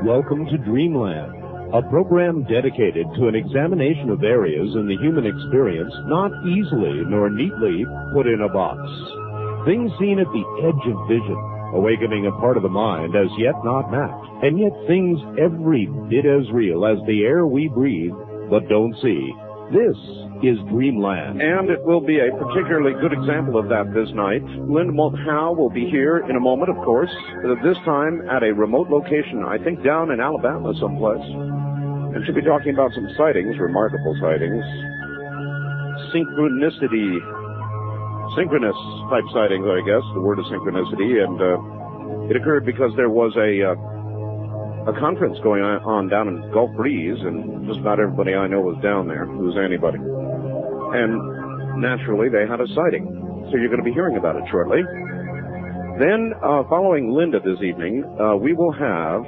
Welcome to Dreamland, a program dedicated to an examination of areas in the human experience not easily nor neatly put in a box. Things seen at the edge of vision, awakening a part of the mind as yet not mapped, and yet things every bit as real as the air we breathe but don't see. This is Dreamland. And it will be a particularly good example of that this night. Linda Moulton Howe will be here in a moment, of course, this time at a remote location, I think down in Alabama someplace. And she'll be talking about some sightings, remarkable sightings. Synchronous type sightings, I guess, the word is synchronicity. And it occurred because there was a conference going on down in Gulf Breeze, and just about everybody I know was down there, who's anybody. And naturally, they had a sighting. So you're going to be hearing about it shortly. Then, following Linda this evening, we will have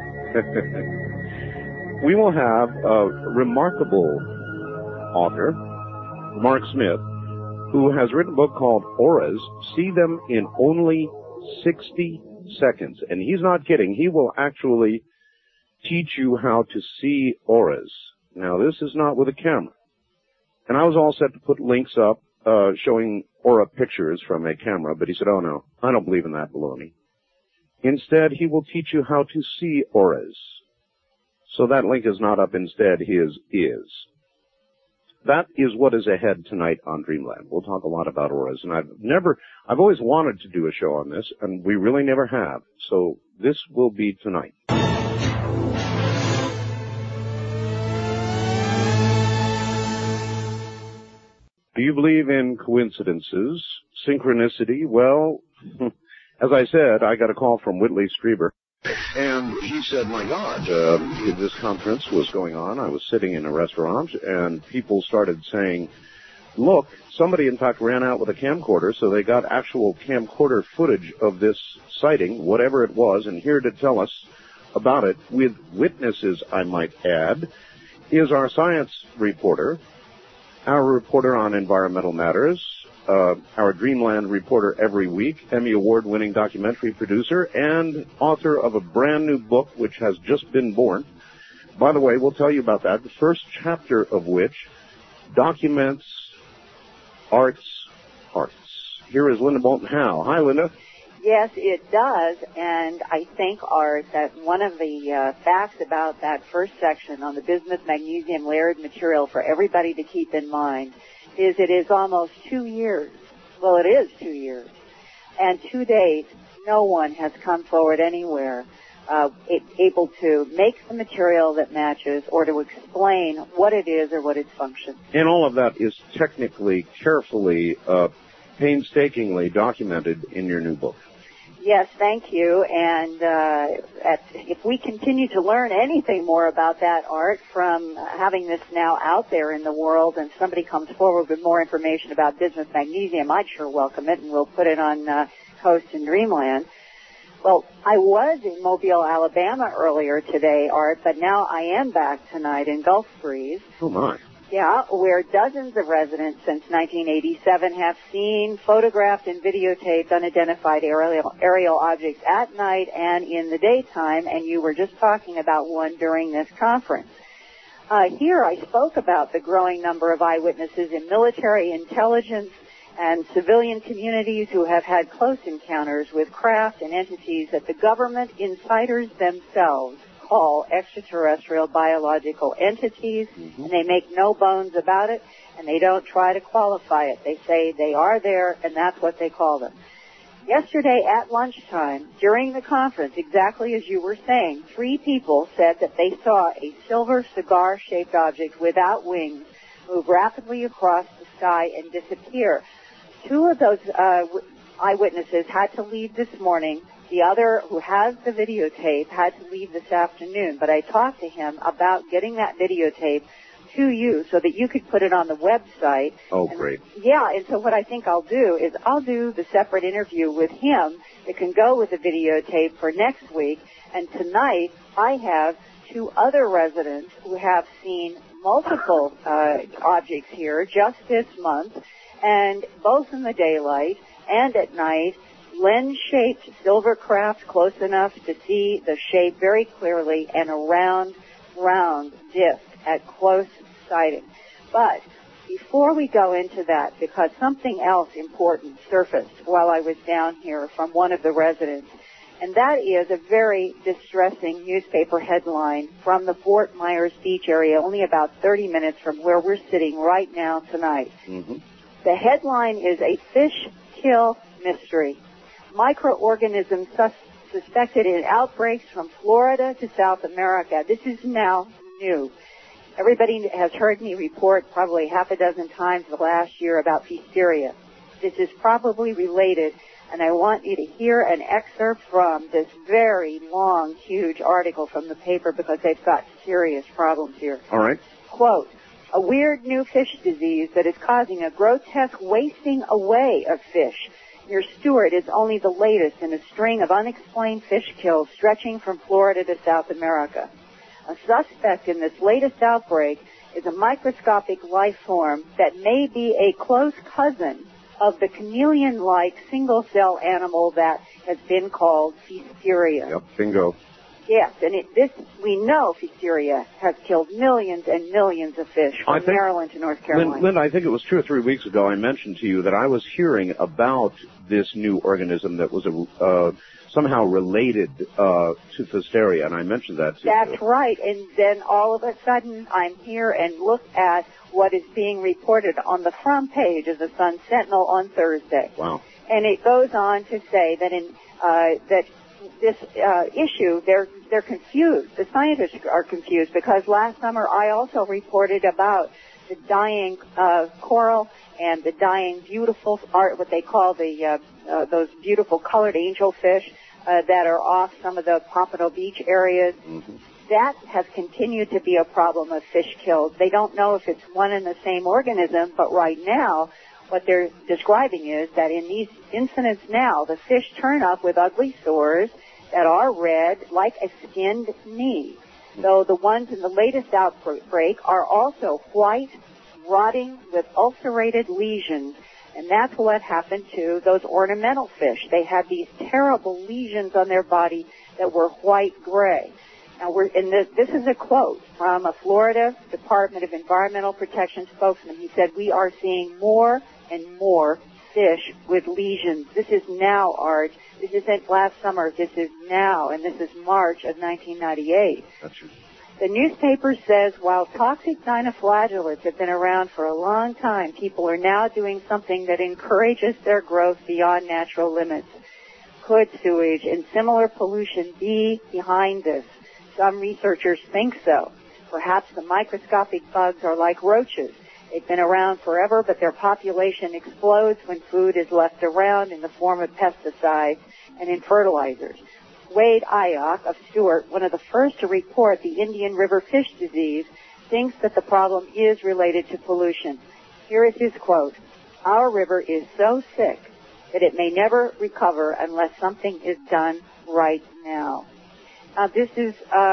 a remarkable author, Mark Smith, who has written a book called Auras, See Them in Only 60 Seconds. And he's not kidding. He will actually teach you how to see auras. Now, this is not with a camera. And I was all set to put links up showing aura pictures from a camera, but he said, oh, no, I don't believe in that baloney. Instead, he will teach you how to see auras. So that link is not up. Instead, his is. That is what is ahead tonight on Dreamland. We'll talk a lot about auras, and I've always wanted to do a show on this, and we really never have. So this will be tonight. Do you believe in coincidences, synchronicity? Well, as I said, I got a call from Whitley Strieber. And he said, my God, this conference was going on. I was sitting in a restaurant, and people started saying, look, somebody, in fact, ran out with a camcorder, so they got actual camcorder footage of this sighting, whatever it was, and here to tell us about it, with witnesses, I might add, is our science reporter, our reporter on environmental matters, our Dreamland reporter every week, Emmy Award-winning documentary producer, and author of a brand new book which has just been born. By the way, we'll tell you about that. The first chapter of which documents art's hearts. Here is Linda Moulton Howe. Hi, Linda. Yes, it does, and I think, Art, that one of the facts about that first section on the bismuth magnesium layered material for everybody to keep in mind is it is almost 2 years. Well, it is 2 years. And to date, no one has come forward anywhere able to make the material that matches or to explain what it is or what its function. And all of that is technically, carefully, painstakingly documented in your new book. Yes, thank you. And if we continue to learn anything more about that, Art, from having this now out there in the world and somebody comes forward with more information about bismuth magnesium, I'd sure welcome it, and we'll put it on Coast and Dreamland. Well, I was in Mobile, Alabama earlier today, Art, but now I am back tonight in Gulf Breeze. Oh, my. Yeah, where dozens of residents since 1987 have seen, photographed, and videotaped unidentified aerial objects at night and in the daytime, and you were just talking about one during this conference. Here I spoke about the growing number of eyewitnesses in military intelligence and civilian communities who have had close encounters with craft and entities that the government insiders themselves call extraterrestrial biological entities, and they make no bones about it, and they don't try to qualify it. They say they are there, and that's what they call them. Yesterday at lunchtime, during the conference, exactly as you were saying, 3 people said that they saw a silver cigar-shaped object without wings move rapidly across the sky and disappear. 2 of those eyewitnesses had to leave this morning. The other, who has the videotape, had to leave this afternoon, but I talked to him about getting that videotape to you so that you could put it on the website. Oh, great. Yeah, and so what I think I'll do is I'll do the separate interview with him that can go with the videotape for next week, and tonight I have 2 other residents who have seen multiple objects here just this month, and both in the daylight and at night. lens-shaped silver craft close enough to see the shape very clearly, and a round disc at close sighting. But before we go into that, because something else important surfaced while I was down here from one of the residents, and that is a very distressing newspaper headline from the Fort Myers Beach area, only about 30 minutes from where we're sitting right now tonight. Mm-hmm. The headline is "A Fish Kill Mystery. Microorganisms suspected in outbreaks from Florida to South America." This is now new. Everybody has heard me report probably half a dozen times the last year about Pfiesteria. This is probably related, and I want you to hear an excerpt from this very long, huge article from the paper because they've got serious problems here. All right. Quote, "A weird new fish disease that is causing a grotesque wasting away of fish near Stewart is only the latest in a string of unexplained fish kills stretching from Florida to South America. A suspect in this latest outbreak is a microscopic life form that may be a close cousin of the chameleon-like single-cell animal that has been called Pfiesteria." Yep, bingo. Yes, and we know Pfiesteria has killed millions and millions of fish from Maryland to North Carolina. Linda, I think it was 2 or 3 weeks ago I mentioned to you that I was hearing about this new organism that was somehow related to Pfiesteria, and I mentioned that to you. That's right, and then all of a sudden I'm here and look at what is being reported on the front page of the Sun Sentinel on Thursday. Wow. And it goes on to say that this issue, they're confused. The scientists are confused because last summer I also reported about the dying coral and the dying beautiful art, what they call those beautiful colored angelfish that are off some of the Pompano Beach areas. Mm-hmm. That has continued to be a problem of fish kills. They don't know if it's one and the same organism, but right now what they're describing is that in these incidents now, the fish turn up with ugly sores that are red like a skinned knee. Though the ones in the latest outbreak are also white, rotting with ulcerated lesions. And that's what happened to those ornamental fish. They had these terrible lesions on their body that were white-gray. Now, this is a quote from a Florida Department of Environmental Protection spokesman. He said, "We are seeing more and more fish with lesions." This is now, Art. This isn't last summer. This is now, and this is March of 1998. That's true. The newspaper says while toxic dinoflagellates have been around for a long time, people are now doing something that encourages their growth beyond natural limits. Could sewage and similar pollution be behind this? Some researchers think so. Perhaps the microscopic bugs are like roaches. They've been around forever, but their population explodes when food is left around in the form of pesticides and in fertilizers. Wade Ioch of Stewart, one of the first to report the Indian River fish disease, thinks that the problem is related to pollution. Here is his quote, "Our river is so sick that it may never recover unless something is done right now." This is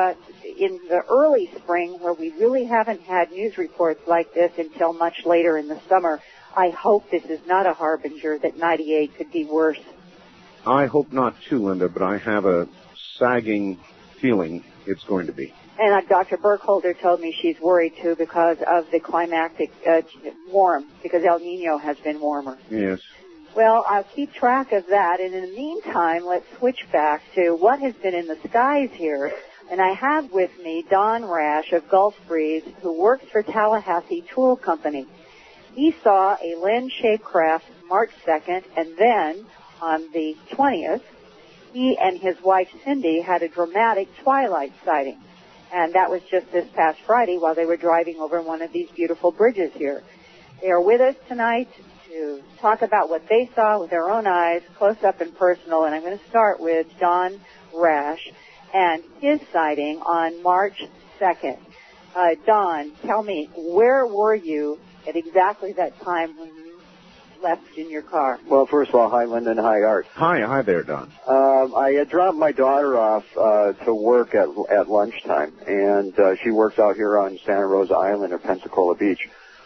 in the early spring where we really haven't had news reports like this until much later in the summer. I hope this is not a harbinger that 98 could be worse. I hope not too, Linda, but I have a sagging feeling it's going to be. And Dr. Burkholder told me she's worried too because of the climactic because El Nino has been warmer. Yes. Well, I'll keep track of that, and in the meantime, let's switch back to what has been in the skies here. And I have with me Don Rash of Gulf Breeze, who works for Tallahassee Tool Company. He saw a lens-shaped craft March 2nd, and then on the 20th, he and his wife Cindy had a dramatic twilight sighting. And that was just this past Friday while they were driving over one of these beautiful bridges here. They are with us tonight to talk about what they saw with their own eyes, close up and personal. And I'm going to start with Don Rash and his sighting on March 2nd. Don, tell me, where were you at exactly that time when you left in your car? Well, first of all, hi, Linda, and hi, Art. Hi there, Don. I had dropped my daughter off to work at lunchtime, and she works out here on Santa Rosa Island or Pensacola Beach.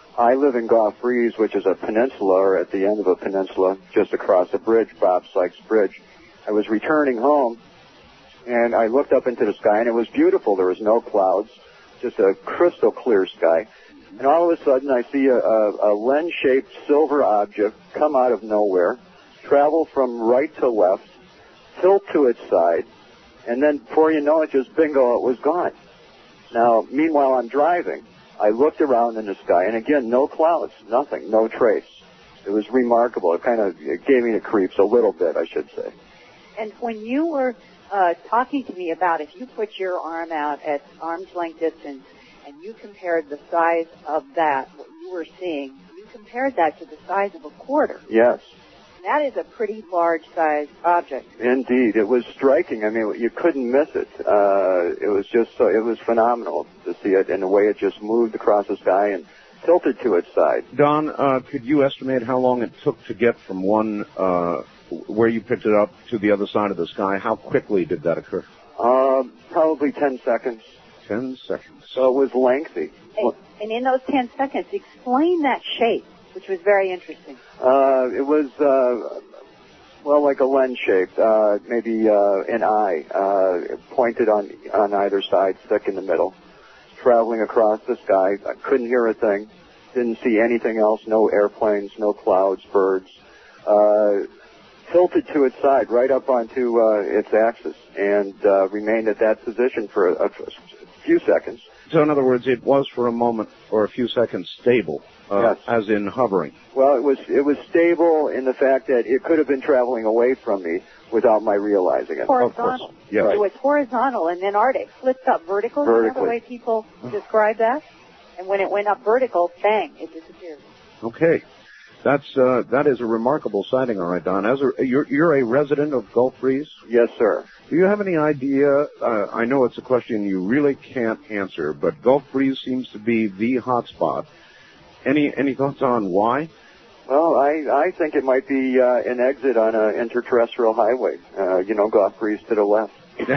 I live in Goffrees, which is a peninsula, or at the end of a peninsula, just across a bridge, Bob Sykes Bridge. I was returning home, and I looked up into the sky, and it was beautiful. There was no clouds, just a crystal clear sky. And all of a sudden, I see a lens-shaped silver object come out of nowhere, travel from right to left, tilt to its side, and then before you know it, just bingo, it was gone. Now, meanwhile, I'm driving. I looked around in the sky, and again, no clouds, nothing, no trace. It was remarkable. It gave me the creeps a little bit, I should say. And when you were talking to me about if you put your arm out at arm's length distance and you compared the size of that, what you were seeing, you compared that to the size of a quarter. Yes. That is a pretty large-sized object. Indeed. It was striking. I mean, you couldn't miss it. It was just so, it was phenomenal to see it and the way it just moved across the sky and tilted to its side. Don, could you estimate how long it took to get from one, where you picked it up to the other side of the sky? How quickly did that occur? Probably 10 seconds. 10 seconds. So it was lengthy. And in those 10 seconds, explain that shape, which was very interesting. It was, like a lens shape, maybe an eye, pointed on either side, thick in the middle, traveling across the sky. I couldn't hear a thing, didn't see anything else, no airplanes, no clouds, birds. Tilted to its side, right up onto its axis, and remained at that position for a few seconds. So in other words, it was for a moment or a few seconds stable, yes. As in hovering. Well, it was stable in the fact that it could have been traveling away from me without my realizing it. Horizontal. Yes. It was horizontal, and then Art, it flipped up vertical. Vertically. Is that the way people describe that? And when it went up vertical, bang, it disappeared. Okay. That is a remarkable sighting, all right, Don. You're a resident of Gulf Breeze? Yes, sir. Do you have any idea, I know it's a question you really can't answer, but Gulf Breeze seems to be the hot spot. Any thoughts on why? Well, I think it might be an exit on an interterrestrial highway. Gulf Breeze to the left.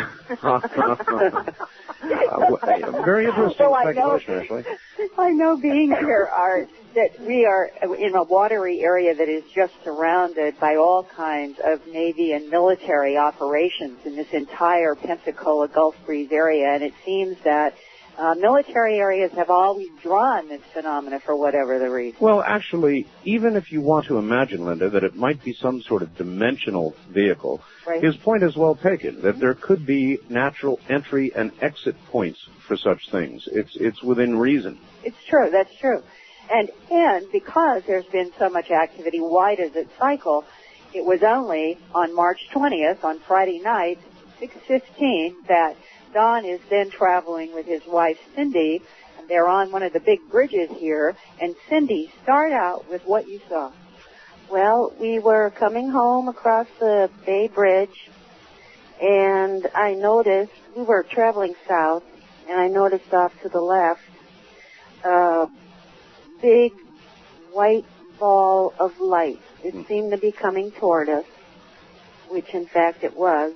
Very interesting speculation, actually. I know being here, Art, that we are in a watery area that is just surrounded by all kinds of Navy and military operations in this entire Pensacola Gulf Breeze area, and it seems that military areas have always drawn this phenomena for whatever the reason. Well, actually, even if you want to imagine, Linda, that it might be some sort of dimensional vehicle, right. His point is well taken, that there could be natural entry and exit points for such things. It's within reason. It's true, that's true. And because there's been so much activity, why does it cycle? It was only on March 20th, on Friday night, 6:15, that Don is then traveling with his wife, Cindy, and they're on one of the big bridges here. And Cindy, start out with what you saw. Well, we were coming home across the Bay Bridge, and I noticed, we were traveling south, and I noticed off to the left a big white ball of light. It seemed to be coming toward us, which in fact it was.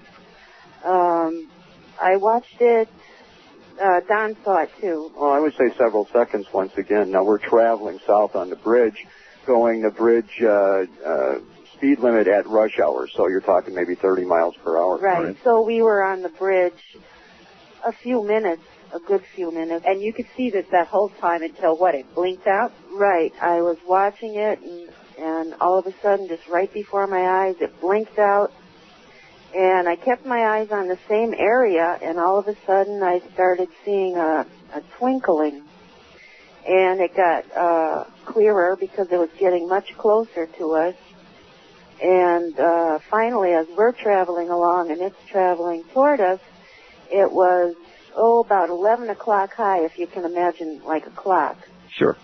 I watched it. Don saw it too. Oh, I would say several seconds once again. Now we're traveling south on the bridge, going the bridge speed limit at rush hour, so you're talking maybe 30 miles per hour. Right. So we were on the bridge a few minutes, a good few minutes. And you could see this that whole time until what, it blinked out? Right. I was watching it, and all of a sudden, just right before my eyes, it blinked out. And I kept my eyes on the same area, and all of a sudden I started seeing a twinkling. And it got clearer because it was getting much closer to us. And finally, as we're traveling along and it's traveling toward us, it was, about 11 o'clock high, if you can imagine, like a clock. Sure.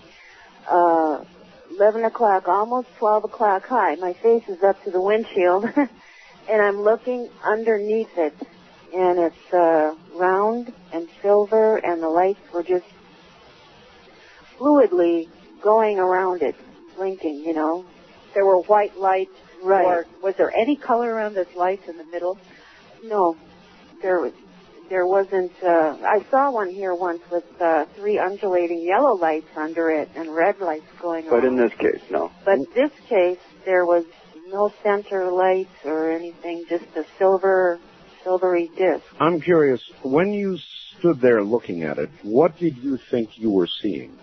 11 o'clock, almost 12 o'clock high. My face is up to the windshield. And I'm looking underneath it, and it's round and silver, and the lights were just fluidly going around it, blinking, There were white lights. Right. Or was there any color around those lights in the middle? No. There there wasn't, I saw one here once with 3 undulating yellow lights under it and red lights going on. But in this case, no. But this case, there was no center lights or anything, just a silvery disc. I'm curious, when you stood there looking at it, what did you think you were seeing?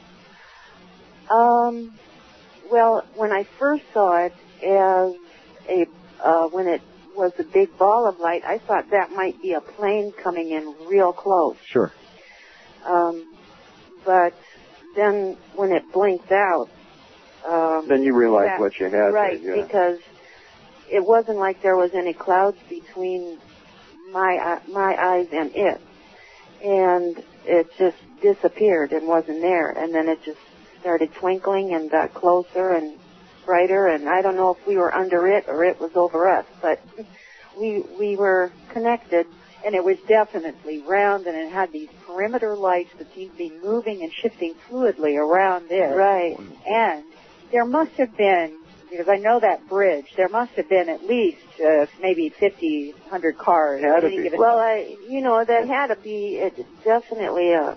Well, when I first saw it as when it was a big ball of light, I thought that might be a plane coming in real close. Sure. But then when it blinked out, then you realized what you had. Right, yeah. Because it wasn't like there was any clouds between my eyes and it. And it just disappeared and wasn't there. And then it just started twinkling and got closer and brighter. And I don't know if we were under it or it was over us, but we were connected. And it was definitely round, and it had these perimeter lights that seemed to be moving and shifting fluidly around it. Right. And there must have been, because I know that bridge, there must have been at least maybe 50, 100 cars. Had to be. Well, that had to be definitely a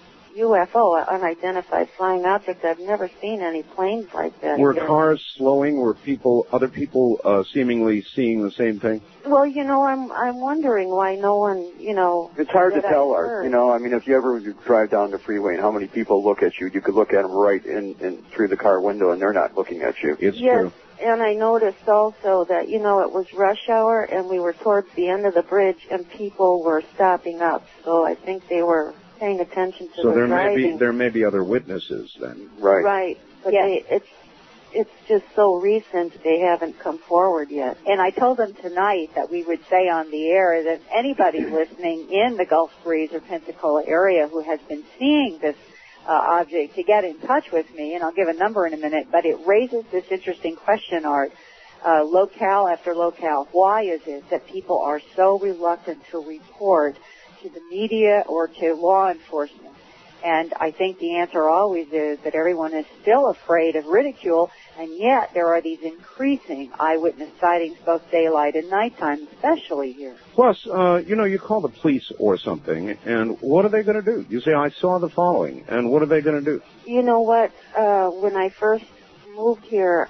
UFO, an unidentified flying object. I've never seen any planes like that. Were cars slowing? Were other people seemingly seeing the same thing? Well, I'm wondering why no one, It's hard to tell, Art. I mean, if you ever drive down the freeway and how many people look at you, you could look at them right in through the car window and they're not looking at you. It's yes, true. And I noticed also that, it was rush hour and we were towards the end of the bridge and people were stopping up. So I think they were paying attention to the driving. So there may be other witnesses then. Right. Right. But yes. it's just so recent they haven't come forward yet. And I told them tonight that we would say on the air that anybody listening in the Gulf Breeze or Pensacola area who has been seeing this object to get in touch with me, and I'll give a number in a minute, but it raises this interesting question, Art. Locale after locale, why is it that people are so reluctant to report to the media or to law enforcement? And I think the answer always is that everyone is still afraid of ridicule, and yet there are these increasing eyewitness sightings both daylight and nighttime, especially here. Plus, you call the police or something, and what are they going to do? You say, I saw the following, and what are they going to do? You know what? When I first moved here,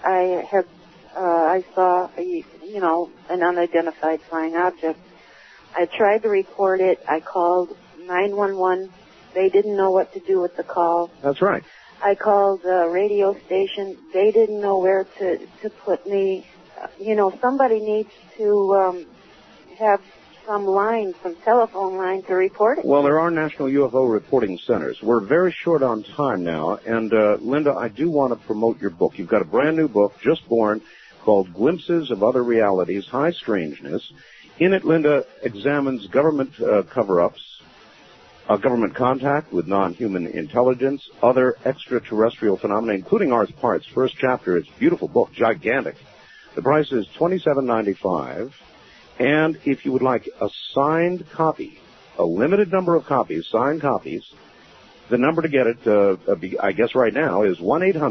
I saw, an unidentified flying object. I tried to report it. I called 911. They didn't know what to do with the call. That's right. I called the radio station. They didn't know where to put me. Somebody needs to have some telephone line to report it. Well, there are National UFO Reporting Centers. We're very short on time now, and Linda, I do want to promote your book. You've got a brand new book, just born, called Glimpses of Other Realities, High Strangeness. In it, Linda examines government cover-ups, government contact with non-human intelligence, other extraterrestrial phenomena, including Earth parts. First chapter, it's a beautiful book, gigantic. The price is $27.95. And if you would like a signed copy, a limited number of copies, signed copies, the number to get it, I guess right now, is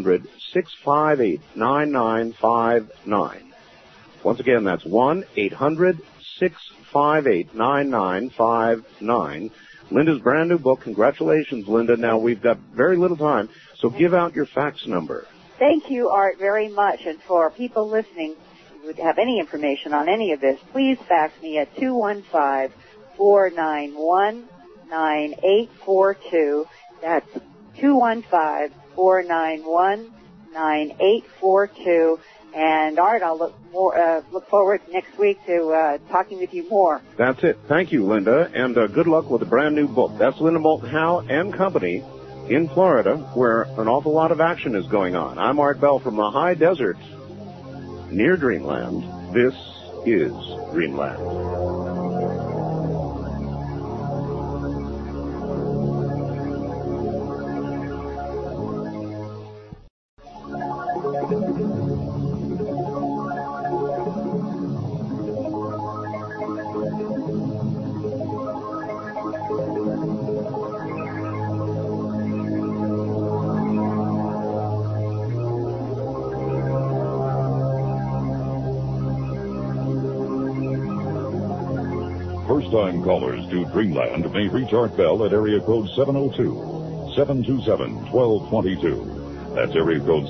1-800-658-9959. Once again, that's 1-800-658-9959. Linda's brand new book. Congratulations, Linda. Now, we've got very little time, so give out your fax number. Thank you, Art, very much. And for people listening who would have any information on any of this, please fax me at 215-491-9842. That's 215-491-9842. And Art, I'll look forward next week to talking with you more. That's it. Thank you, Linda, and good luck with the brand new book. That's Linda Moulton Howe and Company in Florida, where an awful lot of action is going on. I'm Art Bell from the high desert near Dreamland. This is Dreamland. First-time callers to Dreamland may reach Art Bell at area code 702-727-1222. That's area code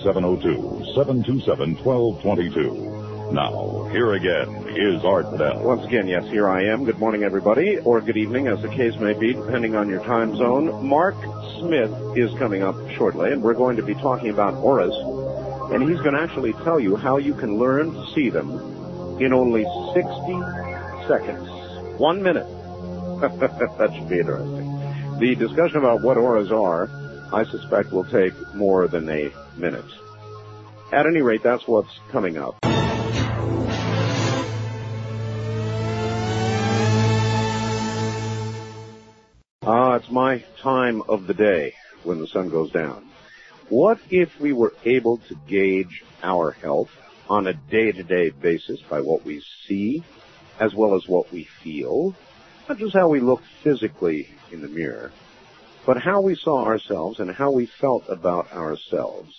702-727-1222. Now, here again is Art Bell. Once again, yes, here I am. Good morning, everybody, or good evening, as the case may be, depending on your time zone. Mark Smith is coming up shortly, and we're going to be talking about auras, and he's going to actually tell you how you can learn to see them in only 60 seconds. 1 minute. That should be interesting. The discussion about what auras are, I suspect, will take more than a minute. At any rate, that's what's coming up. It's my time of the day when the sun goes down. What if we were able to gauge our health on a day-to-day basis by what we see as well as what we feel? Not just how we look physically in the mirror, but how we saw ourselves and how we felt about ourselves.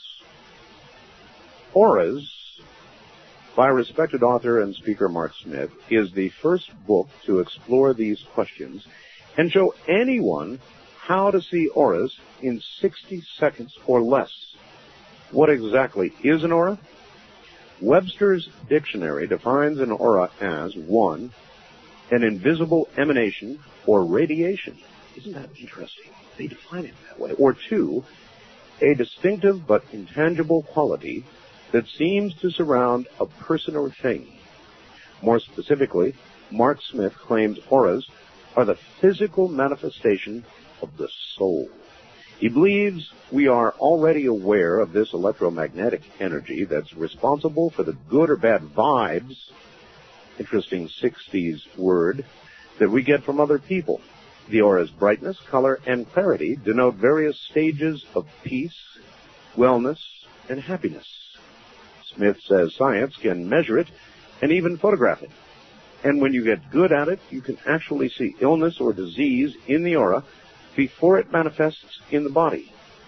Auras, by respected author and speaker Mark Smith, is the first book to explore these questions and show anyone how to see auras in 60 seconds or less. What exactly is an aura? Webster's dictionary defines an aura as 1, an invisible emanation or radiation. Isn't that interesting? They define it that way. Or 2, a distinctive but intangible quality that seems to surround a person or thing. More specifically, Mark Smith claims auras are the physical manifestation of the soul. He believes we are already aware of this electromagnetic energy that's responsible for the good or bad vibes, interesting 60s word, that we get from other people. The aura's brightness, color, and clarity denote various stages of peace, wellness, and happiness. Smith says science can measure it and even photograph it. And when you get good at it, you can actually see illness or disease in the aura before it manifests in the body.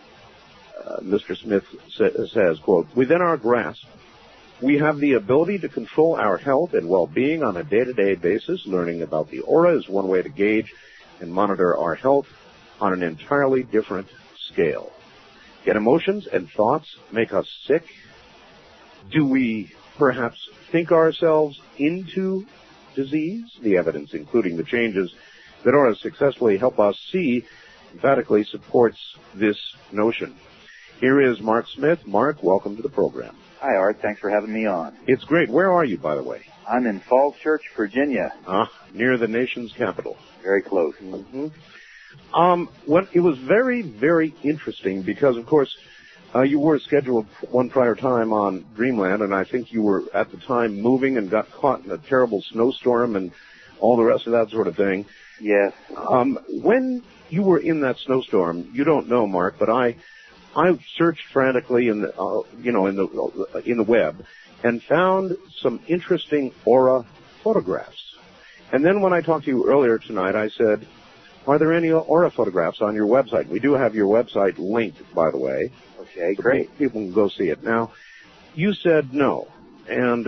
Mr. Smith says, quote, within our grasp, we have the ability to control our health and well-being on a day-to-day basis. Learning about the aura is one way to gauge and monitor our health on an entirely different scale. Yet emotions and thoughts make us sick. Do we perhaps think ourselves into disease? The evidence, including the changes that auras successfully help us see, emphatically supports this notion. Here is Mark Smith. Mark, welcome to the program. Hi, Art. Thanks for having me on. It's great. Where are you, by the way? I'm in Falls Church, Virginia. Near the nation's capital. Very close. Mm-hmm. It was very, very interesting because, of course, you were scheduled one prior time on Dreamland, and I think you were at the time moving and got caught in a terrible snowstorm and all the rest of that sort of thing. Yes. When you were in that snowstorm, you don't know, Mark, but I searched frantically in the in the web and found some interesting aura photographs. And then when I talked to you earlier tonight, I said, are there any aura photographs on your website? We do have your website linked, by the way. Okay, great. People can go see it. Now, you said no. And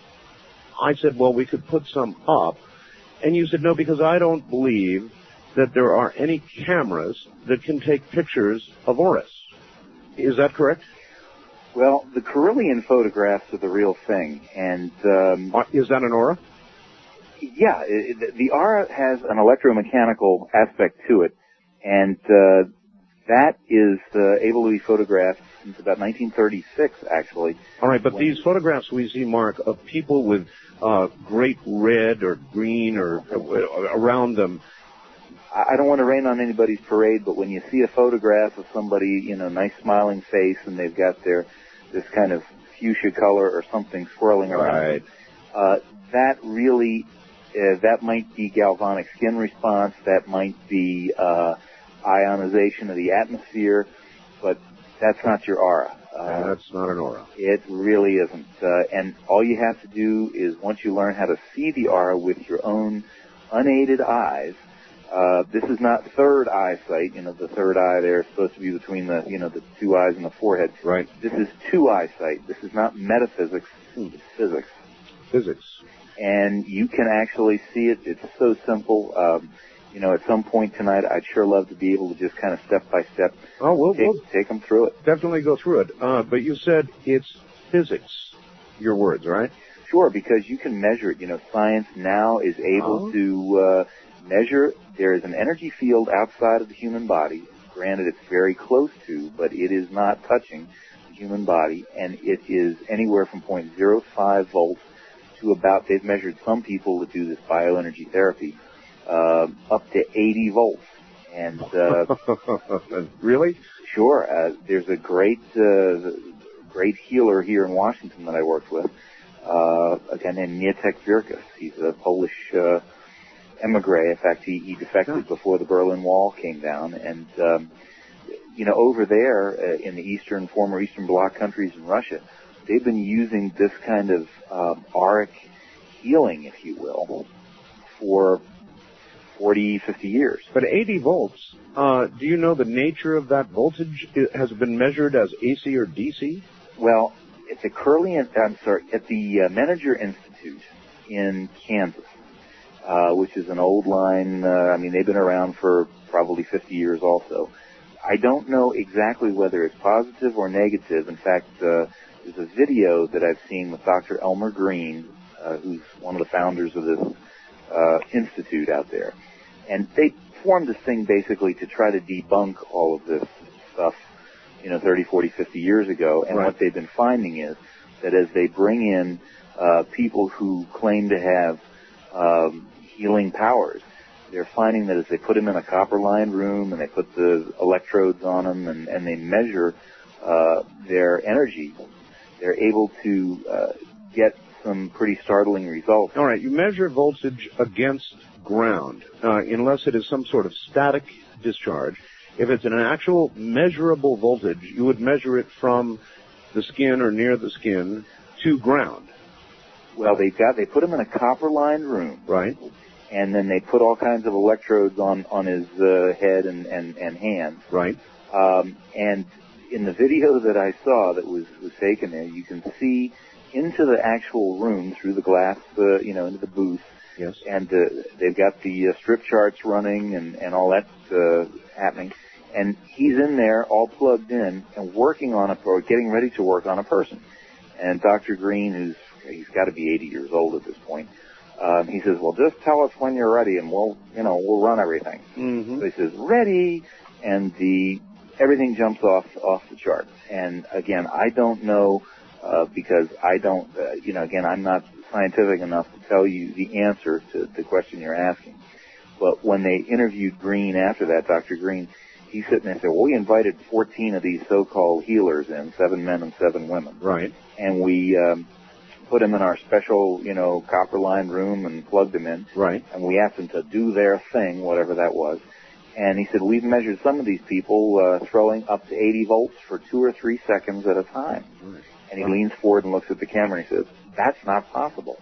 I said, well, we could put some up. And you said no, because I don't believe that there are any cameras that can take pictures of auras. Is that correct? Well, the Carillion photographs are the real thing. And is that an aura? Yeah, the aura has an electromechanical aspect to it. And that is able to be photographed since about 1936, actually. All right, but these photographs we see, Mark, of people with great red or green or around them. I don't want to rain on anybody's parade, but when you see a photograph of somebody, nice smiling face, and they've got this kind of fuchsia color or something swirling around, that really, that might be galvanic skin response, that might be ionization of the atmosphere, but that's not your aura. That's not an aura. It really isn't. And all you have to do is, once you learn how to see the aura with your own unaided eyes, this is not third eyesight. The third eye there is supposed to be between the, the two eyes and the forehead. Right. This is two eyesight. This is not metaphysics. It's physics. Physics. and you can actually see it. It's so simple. At some point tonight, I'd sure love to be able to just kind of step by step take them through it. Definitely go through it. But you said it's physics, your words, right? Sure, because you can measure it. Science now is able to measure. There is an energy field outside of the human body. Granted, it's very close to, but it is not touching the human body, and it is anywhere from 0.05 volts to about, they've measured some people that do this bioenergy therapy, up to 80 volts. And really? Sure. There's a great healer here in Washington that I worked with, a guy named Mietek Wirkus. He's a Polish emigre. In fact, he defected before the Berlin Wall came down. And, over there in the former Eastern Bloc countries in Russia, they've been using this kind of auric healing, if you will, for 40, 50 years. But 80 volts, do you know the nature of that voltage? Has it been measured as AC or DC? Well, at the Menninger Institute in Kansas, which is an old line, they've been around for probably 50 years also. I don't know exactly whether it's positive or negative. In fact, there's a video that I've seen with Dr. Elmer Green, who's one of the founders of this institute out there. And they formed this thing basically to try to debunk all of this stuff, 30, 40, 50 years ago. And what they've been finding is that as they bring in people who claim to have healing powers, they're finding that as they put them in a copper-lined room and they put the electrodes on them and they measure their energy, they're able to get some pretty startling results. All right, you measure voltage against ground, unless it is some sort of static discharge. If it's an actual measurable voltage, you would measure it from the skin or near the skin to ground. Well, they put him in a copper-lined room. Right. And then they put all kinds of electrodes on his head and hands. Right. And in the video that I saw that was taken there, you can see into the actual room through the glass, into the booth. Yes. And they've got the strip charts running and all that happening. And he's in there all plugged in and working on or getting ready to work on a person. And Dr. Green, he's got to be 80 years old at this point, he says, well, just tell us when you're ready and we'll run everything. Mm-hmm. So he says, ready, and everything jumps off the chart. And again, I don't know, because I don't, again, I'm not scientific enough to tell you the answer to the question you're asking. But when they interviewed Green after that, Dr. Green, he's sitting there and said, well, we invited 14 of these so-called healers in, 7 men and 7 women. Right. And we put them in our special, copper-lined room and plugged them in. Right. And we asked them to do their thing, whatever that was. And he said, we've measured some of these people throwing up to 80 volts for 2 or 3 seconds at a time. Right. And he leans forward and looks at the camera and he says, that's not possible.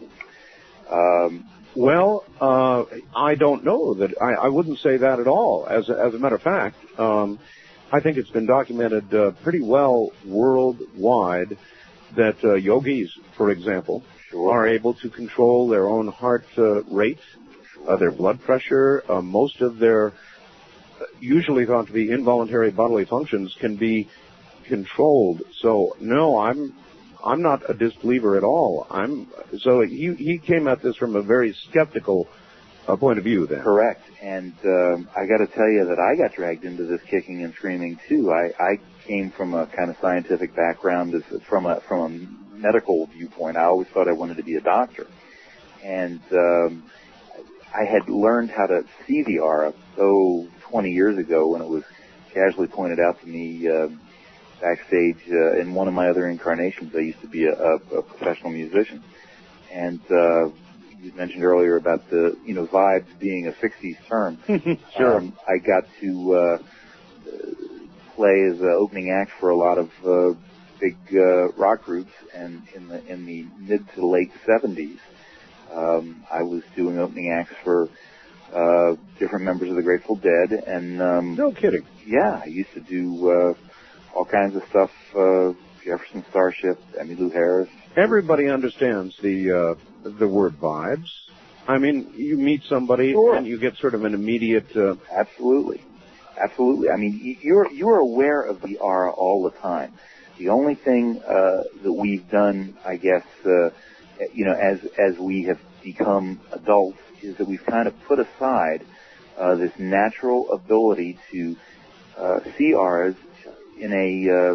Well, I don't know that. I wouldn't say that at all. As a matter of fact, I think it's been documented pretty well worldwide that yogis, for example, are able to control their own heart rate, their blood pressure. Most of their usually thought to be involuntary bodily functions can be controlled. So no, I'm not a disbeliever at all. So he came at this from a very skeptical point of view then. Correct. And I got to tell you that I got dragged into this kicking and screaming too. I came from a kind of scientific background, from a medical viewpoint. I always thought I wanted to be a doctor, and I had learned how to see the aura 20 years ago when it was casually pointed out to me backstage in one of my other incarnations. I used to be a professional musician, and you mentioned earlier about the vibes being a 60s term. Sure. I got to play as an opening act for a lot of big rock groups, and in the mid to late 70s, I was doing opening acts for different members of the Grateful Dead, and no kidding. Yeah, I used to do all kinds of stuff Jefferson Starship, Emmylou Harris. Everybody understands the word vibes. I mean, you meet somebody Sure. and you get sort of an immediate. Absolutely. I mean, you're aware of the aura all the time. The only thing that we've done, I guess, as we have become adults, is that we've kind of put aside this natural ability to see auras in a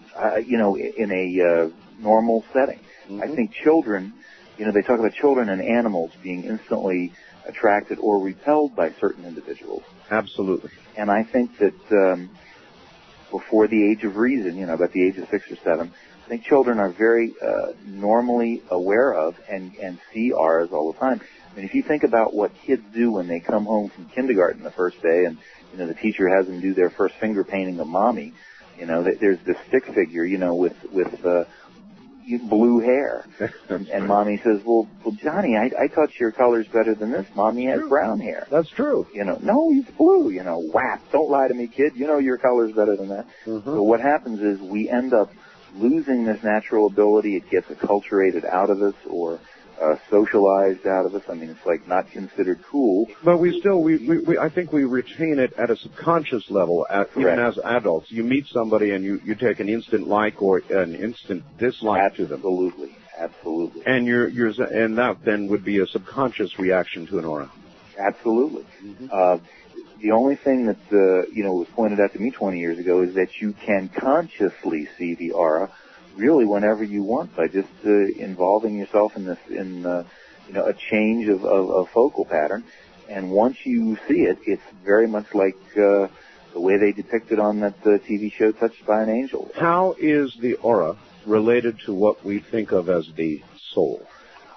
normal setting. Mm-hmm. I think children, they talk about children and animals being instantly attracted or repelled by certain individuals. Absolutely. And I think that before the age of reason, about the age of 6 or 7, I think children are very normally aware of and see auras all the time. I mean, if you think about what kids do when they come home from kindergarten the first day and, the teacher has them do their first finger painting of mommy, there's this stick figure, with blue hair. And mommy says, well, Johnny, I taught your colors better than this. Mommy has brown hair. That's true. No, it's blue. Whap. Don't lie to me, kid. Your color's better than that. Mm-hmm. So what happens is we end up losing this natural ability. It gets acculturated out of us or socialized out of us. I mean, it's like not considered cool. But we still, I think we retain it at a subconscious level, even as adults. You meet somebody and you take an instant like or an instant dislike to them. Absolutely. And and that then would be a subconscious reaction to an aura. Absolutely. Mm-hmm. The only thing that was pointed out to me 20 years ago is that you can consciously see the aura really whenever you want by just involving yourself in a change of focal pattern. And once you see it, it's very much like the way they depicted on that TV show Touched by an Angel. How is the aura related to what we think of as the soul?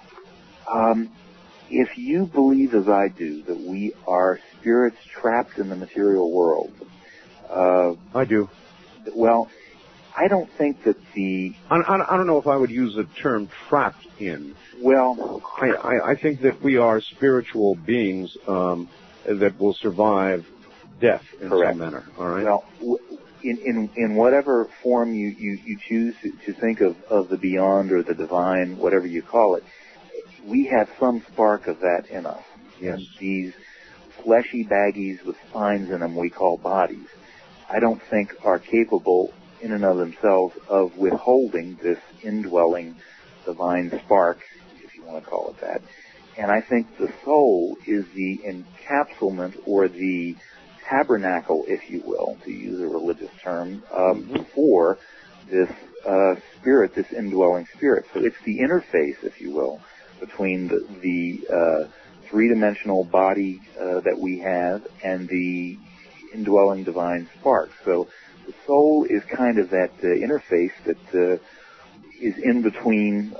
If you believe, as I do, that we are spirits trapped in the material world. I do. Well, I don't think that I don't know if I would use the term trapped in. Well, I think that we are spiritual beings that will survive death in some manner. All right. Well, in whatever form you choose to think of the beyond or the divine, whatever you call it, we have some spark of that in us. Yes. And these fleshy baggies with spines in them we call bodies, I don't think are capable in and of themselves of withholding this indwelling divine spark, if you want to call it that. And I think the soul is the encapsulment or the tabernacle, if you will, to use a religious term, for this spirit, this indwelling spirit. So it's the interface, if you will, between the three-dimensional body that we have and the indwelling divine spark. So the soul is kind of that interface that is in between.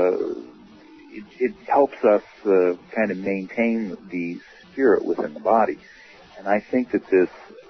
It helps us kind of maintain the spirit within the body. And I think that this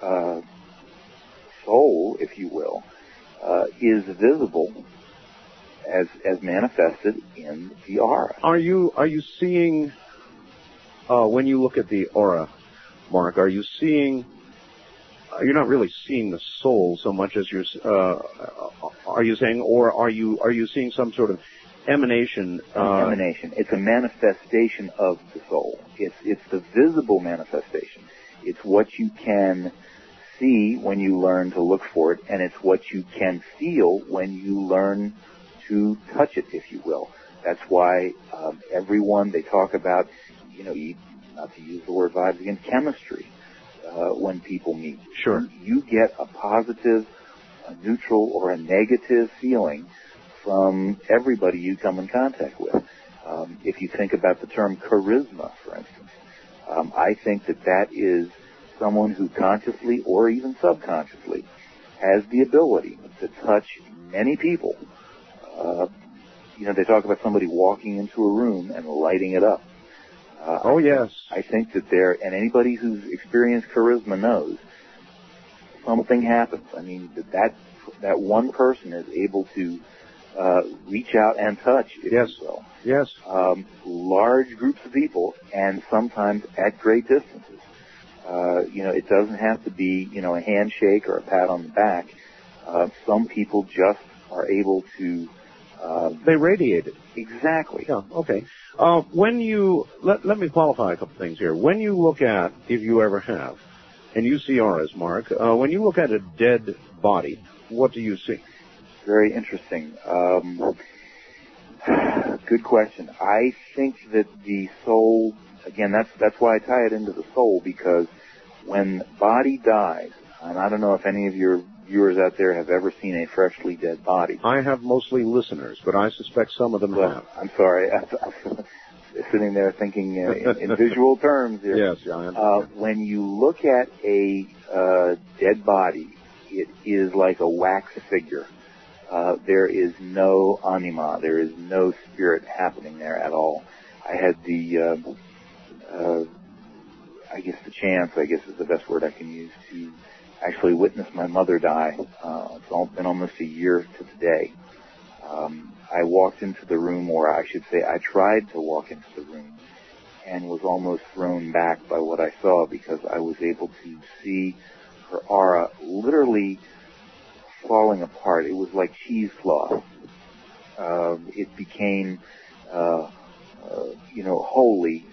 soul, if you will, is visible as manifested in the aura. Are you seeing, when you look at the aura, Mark, are you seeing, you're not really seeing the soul so much as you're, are you saying, or are you seeing some sort of emanation? Emanation. It's a manifestation of the soul. It's the visible manifestation. It's what you can see when you learn to look for it, and it's what you can feel when you learn to touch it, if you will. That's why everyone, they talk about, not to use the word vibes again, chemistry, when people meet. Sure. You get a positive, a neutral, or a negative feeling from everybody you come in contact with. If you think about the term charisma, for instance, I think that is someone who consciously or even subconsciously has the ability to touch many people. They talk about somebody walking into a room and lighting it up. Oh, yes. I think that and anybody who's experienced charisma knows, something happens. I mean, that one person is able to reach out and touch, if you will. Yes. Large groups of people, and sometimes at great distances. It doesn't have to be, a handshake or a pat on the back. Some people just are able to. They radiate it. Exactly. Yeah. Okay. When you let me qualify a couple things here. When you look at, if you ever have, and you see auras, Mark, when you look at a dead body, what do you see? Very interesting. Good question. I think that the soul, again, that's why I tie it into the soul, because when the body dies, and I don't know if any of your viewers out there have ever seen a freshly dead body. I have mostly listeners, but I suspect some of them have. I'm sorry. I'm sitting there thinking in visual terms here. Yes, I understand. When you look at a dead body, it is like a wax figure. There is no anima. There is no spirit happening there at all. I had I guess the chance, I guess is the best word I can use, to actually witness my mother die. It's been almost a year to the day. I walked into the room, or I should say I tried to walk into the room, and was almost thrown back by what I saw, because I was able to see her aura literally falling apart. it was like cheesecloth. It became, holy,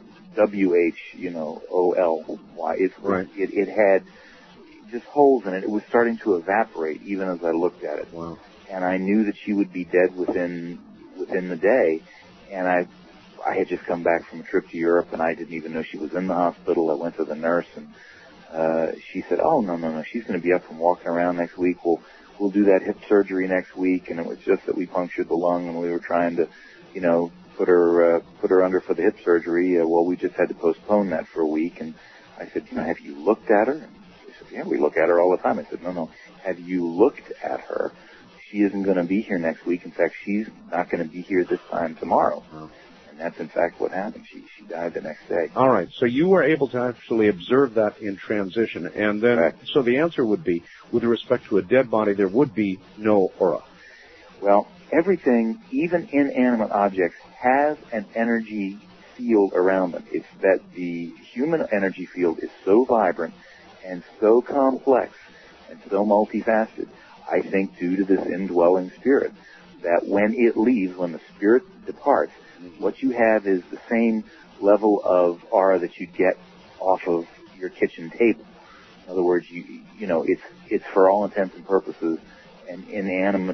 WHOLY. It had just holes in it. It was starting to evaporate even as I looked at it. Wow. And I knew that she would be dead within the day. And I had just come back from a trip to Europe, and I didn't even know she was in the hospital. I went to the nurse, and she said, "Oh, no, she's going to be up and walking around next week. We'll do that hip surgery next week." And it was just that we punctured the lung, and we were trying to, put her under for the hip surgery. Well, we just had to postpone that for a week. And I said, "Have you looked at her?" And she said, "Yeah, we look at her all the time." I said, No. Have you looked at her? She isn't going to be here next week. In fact, she's not going to be here this time tomorrow. Wow. And that's in fact what happened. She died the next day. All right. So you were able to actually observe that in transition. And then, Correct. So the answer would be, with respect to a dead body, there would be no aura. Well, everything, even inanimate objects, has an energy field around them. It's that the human energy field is so vibrant and so complex and so multifaceted, I think, due to this indwelling spirit, that when it leaves, when the spirit departs, what you have is the same level of aura that you get off of your kitchen table. In other words, it's for all intents and purposes an inanimate.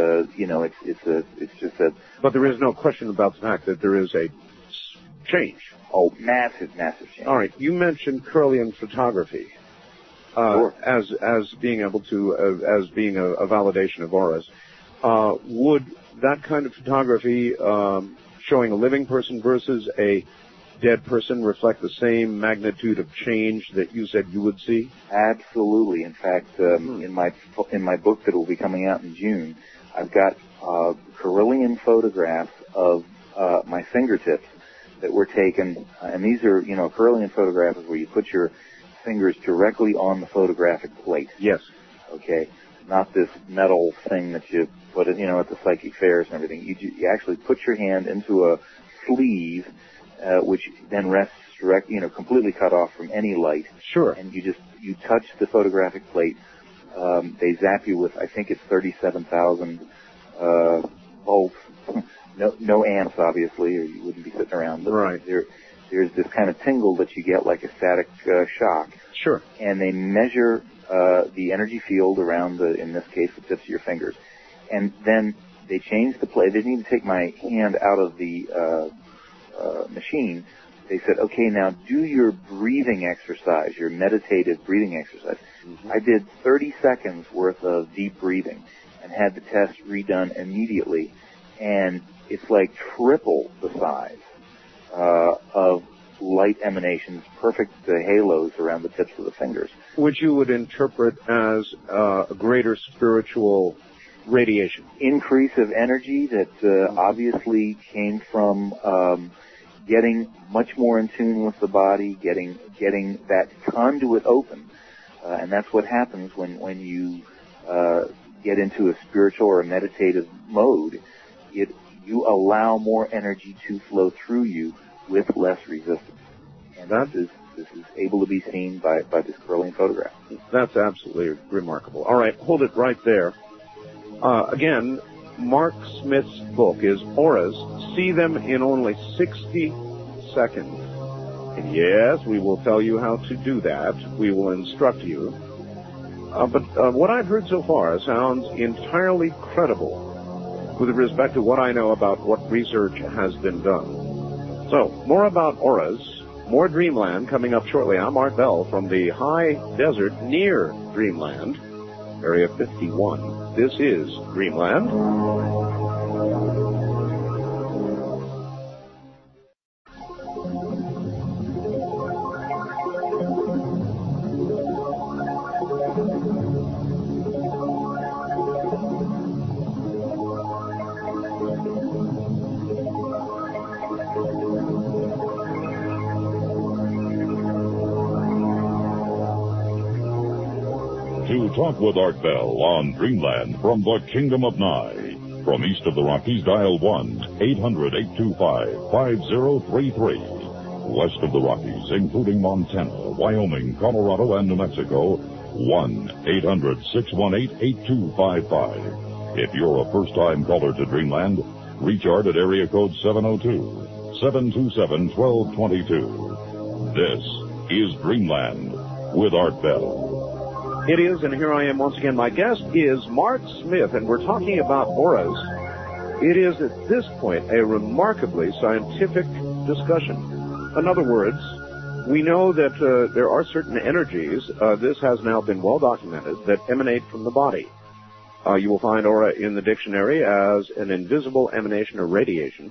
It's just a. But there is no question about the fact that there is a change. Oh, massive change. All right. You mentioned Kirlian photography. Sure. As being able to, as being a validation of auras. Would that kind of photography, showing a living person versus a dead person, reflect the same magnitude of change that you said you would see? Absolutely. In fact, in my book that will be coming out in June, I've got Kirlian photographs of my fingertips that were taken, and these are, Kirlian photographs where you put your fingers directly on the photographic plate. Yes. Okay. Not this metal thing that you put it, at the psychic fairs and everything. You actually put your hand into a sleeve, which then rests completely cut off from any light. Sure. And you touch the photographic plate. They zap you with, I think it's 37,000 volts. No amps, obviously, or you wouldn't be sitting around. But right. There's this kind of tingle that you get like a static shock. Sure. And they measure the energy field around in this case, the tips of your fingers. And then they change the plate. They didn't even take my hand out of the machine. They said, okay, now do your breathing exercise, your meditative breathing exercise. Mm-hmm. I did 30 seconds worth of deep breathing and had the test redone immediately. And it's like triple the size of light emanations, perfect halos around the tips of the fingers. Which you would interpret as a greater spiritual radiation. Increase of energy that obviously came from getting much more in tune with the body, getting that conduit open. And that's what happens when you get into a spiritual or a meditative mode. You allow more energy to flow through you with less resistance. And this is able to be seen by this Kirlian photograph. That's absolutely remarkable. All right, hold it right there. Again, Mark Smith's book is Auras. See them in only 60 seconds. And yes, we will tell you how to do that. We will instruct you. But what I've heard so far sounds entirely credible with respect to what I know about what research has been done. So, more about Auras, more Dreamland coming up shortly. I'm Art Bell from the high desert near Dreamland, Area 51. This is Dreamland. To talk with Art Bell on Dreamland from the Kingdom of Nye. From east of the Rockies, dial 1-800-825-5033. West of the Rockies, including Montana, Wyoming, Colorado, and New Mexico, 1-800-618-8255. If you're a first-time caller to Dreamland, reach Art at area code 702-727-1222. This is Dreamland with Art Bell. It is, and here I am once again. My guest is Mark Smith, and we're talking about auras. It is, at this point, a remarkably scientific discussion. In other words, we know that there are certain energies, this has now been well documented, that emanate from the body. You will find aura in the dictionary as an invisible emanation or radiation.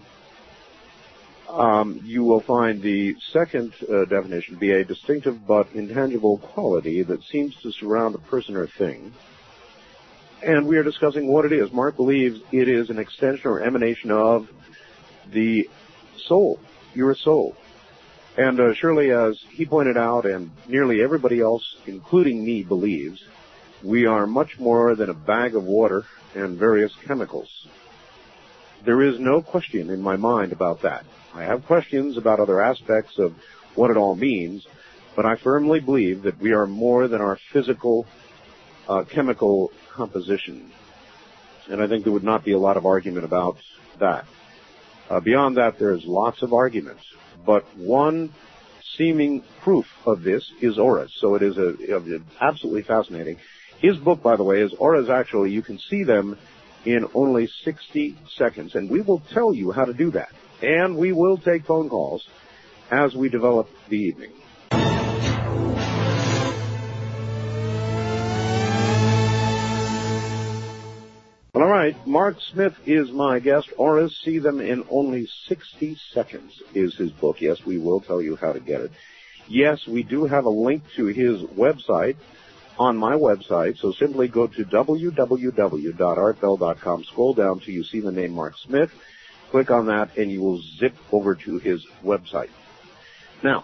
You will find the second definition to be a distinctive but intangible quality that seems to surround a person or thing. And we are discussing what it is. Mark believes it is an extension or emanation of the soul, your soul. And surely, as he pointed out, and nearly everybody else, including me, believes, we are much more than a bag of water and various chemicals. There is no question in my mind about that. I have questions about other aspects of what it all means, but I firmly believe that we are more than our physical, chemical composition. And I think there would not be a lot of argument about that. Beyond that, there's lots of arguments. But one seeming proof of this is auras. So it is absolutely fascinating. His book, by the way, is Auras. Actually, you can see them in only 60 seconds. And we will tell you how to do that. And we will take phone calls as we develop the evening. All right, Mark Smith is my guest. Auras, see them in only 60 seconds is his book. Yes, we will tell you how to get it. Yes, we do have a link to his website on my website, so simply go to www.artbell.com. Scroll down till you see the name Mark Smith. Click on that, and you will zip over to his website. Now,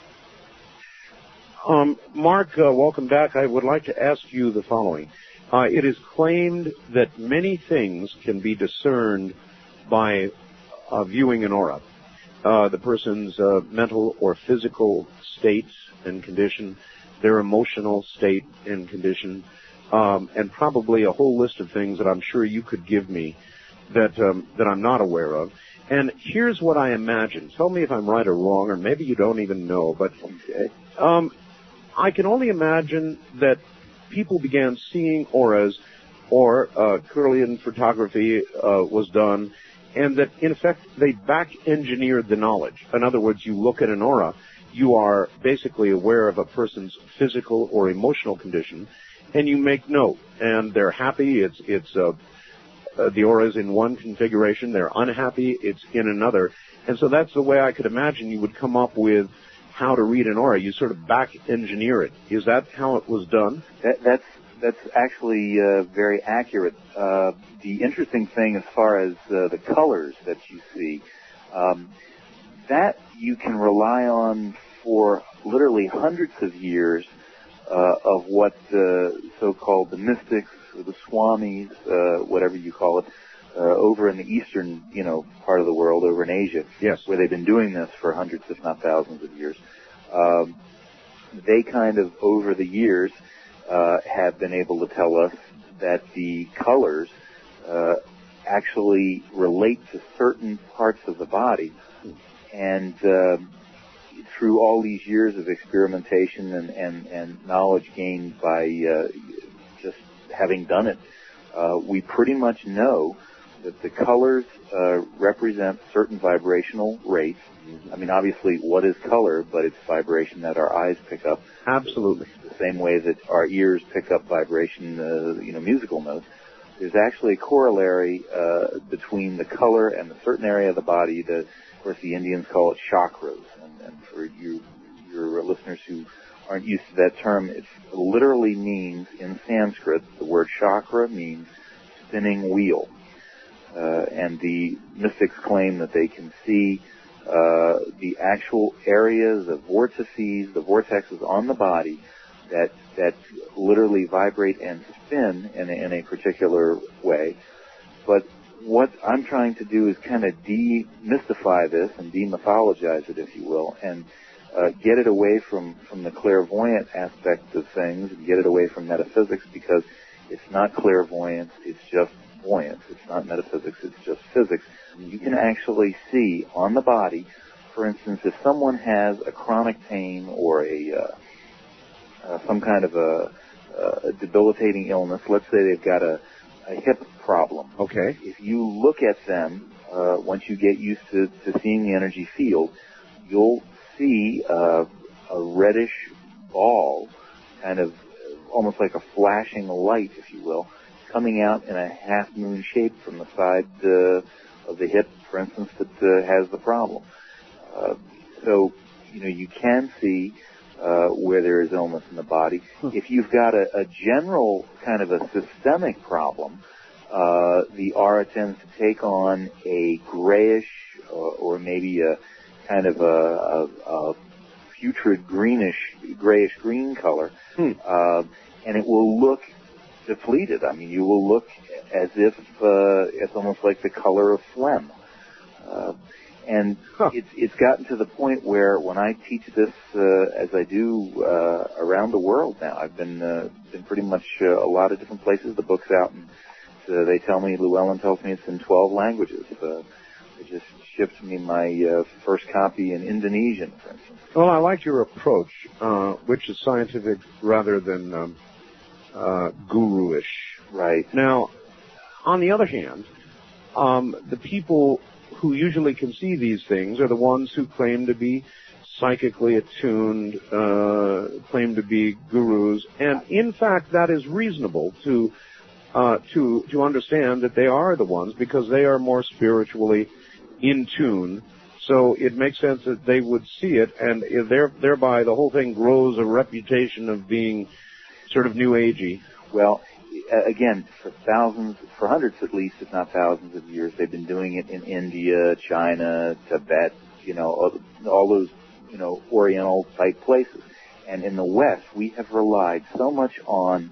Mark, welcome back. I would like to ask you the following. It is claimed that many things can be discerned by viewing an aura. The person's mental or physical state and condition, their emotional state and condition, and probably a whole list of things that I'm sure you could give me that I'm not aware of. And here's what I imagine. Tell me if I'm right or wrong, or maybe you don't even know, but I can only imagine that people began seeing auras, or Kirlian photography was done, and that, in effect, they back-engineered the knowledge. In other words, you look at an aura, you are basically aware of a person's physical or emotional condition, and you make note. And they're happy, the aura is in one configuration. They're unhappy, it's in another. And so that's the way I could imagine you would come up with how to read an aura. You sort of back-engineer it. Is that how it was done? That's actually very accurate. The interesting thing as far as the colors that you see, that you can rely on for literally hundreds of years of what the so-called the mystics, or the swamis, whatever you call it, over in the eastern, part of the world, over in Asia, yes, where they've been doing this for hundreds, if not thousands of years. They kind of, over the years, have been able to tell us that the colors actually relate to certain parts of the body. And through all these years of experimentation and knowledge gained by just having done it, we pretty much know that the colors represent certain vibrational rates. I mean, obviously, what is color, but it's vibration that our eyes pick up. Absolutely. The same way that our ears pick up vibration, musical notes. There's actually a corollary between the color and a certain area of the body that, of course, the Indians call it chakras. And for your listeners who aren't used to that term, it literally means, in Sanskrit, the word chakra means spinning wheel. And the mystics claim that they can see the actual areas, the vortexes on the body that literally vibrate and spin in a particular way. But what I'm trying to do is kind of demystify this and demythologize it, if you will, and get it away from the clairvoyant aspect of things, and get it away from metaphysics, because it's not clairvoyance, it's just voyance. It's not metaphysics, it's just physics. You can actually see on the body, for instance, if someone has a chronic pain or some kind of a debilitating illness, let's say they've got a hip problem. Okay. If you look at them, once you get used to seeing the energy field, you'll see a reddish ball, kind of almost like a flashing light, if you will, coming out in a half-moon shape from the side of the hip, for instance, that has the problem. So, you can see where there is illness in the body. If you've got a general kind of a systemic problem, the aura tends to take on a grayish or maybe a kind of a putrid grayish-green color, and it will look depleted. I mean, you will look as if it's almost like the color of phlegm. And it's gotten to the point where when I teach this, as I do around the world now, I've been pretty much a lot of different places. The book's out, and they tell me, Llewellyn tells me it's in 12 languages. They just shipped me my first copy in Indonesian, for instance. Well, I like your approach, which is scientific rather than guru-ish. Right. Now, on the other hand, the people who usually can see these things are the ones who claim to be psychically attuned, claim to be gurus, and in fact that is reasonable to understand that they are the ones because they are more spiritually in tune. So it makes sense that they would see it, and thereby the whole thing grows a reputation of being sort of new agey. Well, again, for hundreds at least, if not thousands of years, they've been doing it in India, China, Tibet, all those, Oriental type places. And in the West, we have relied so much on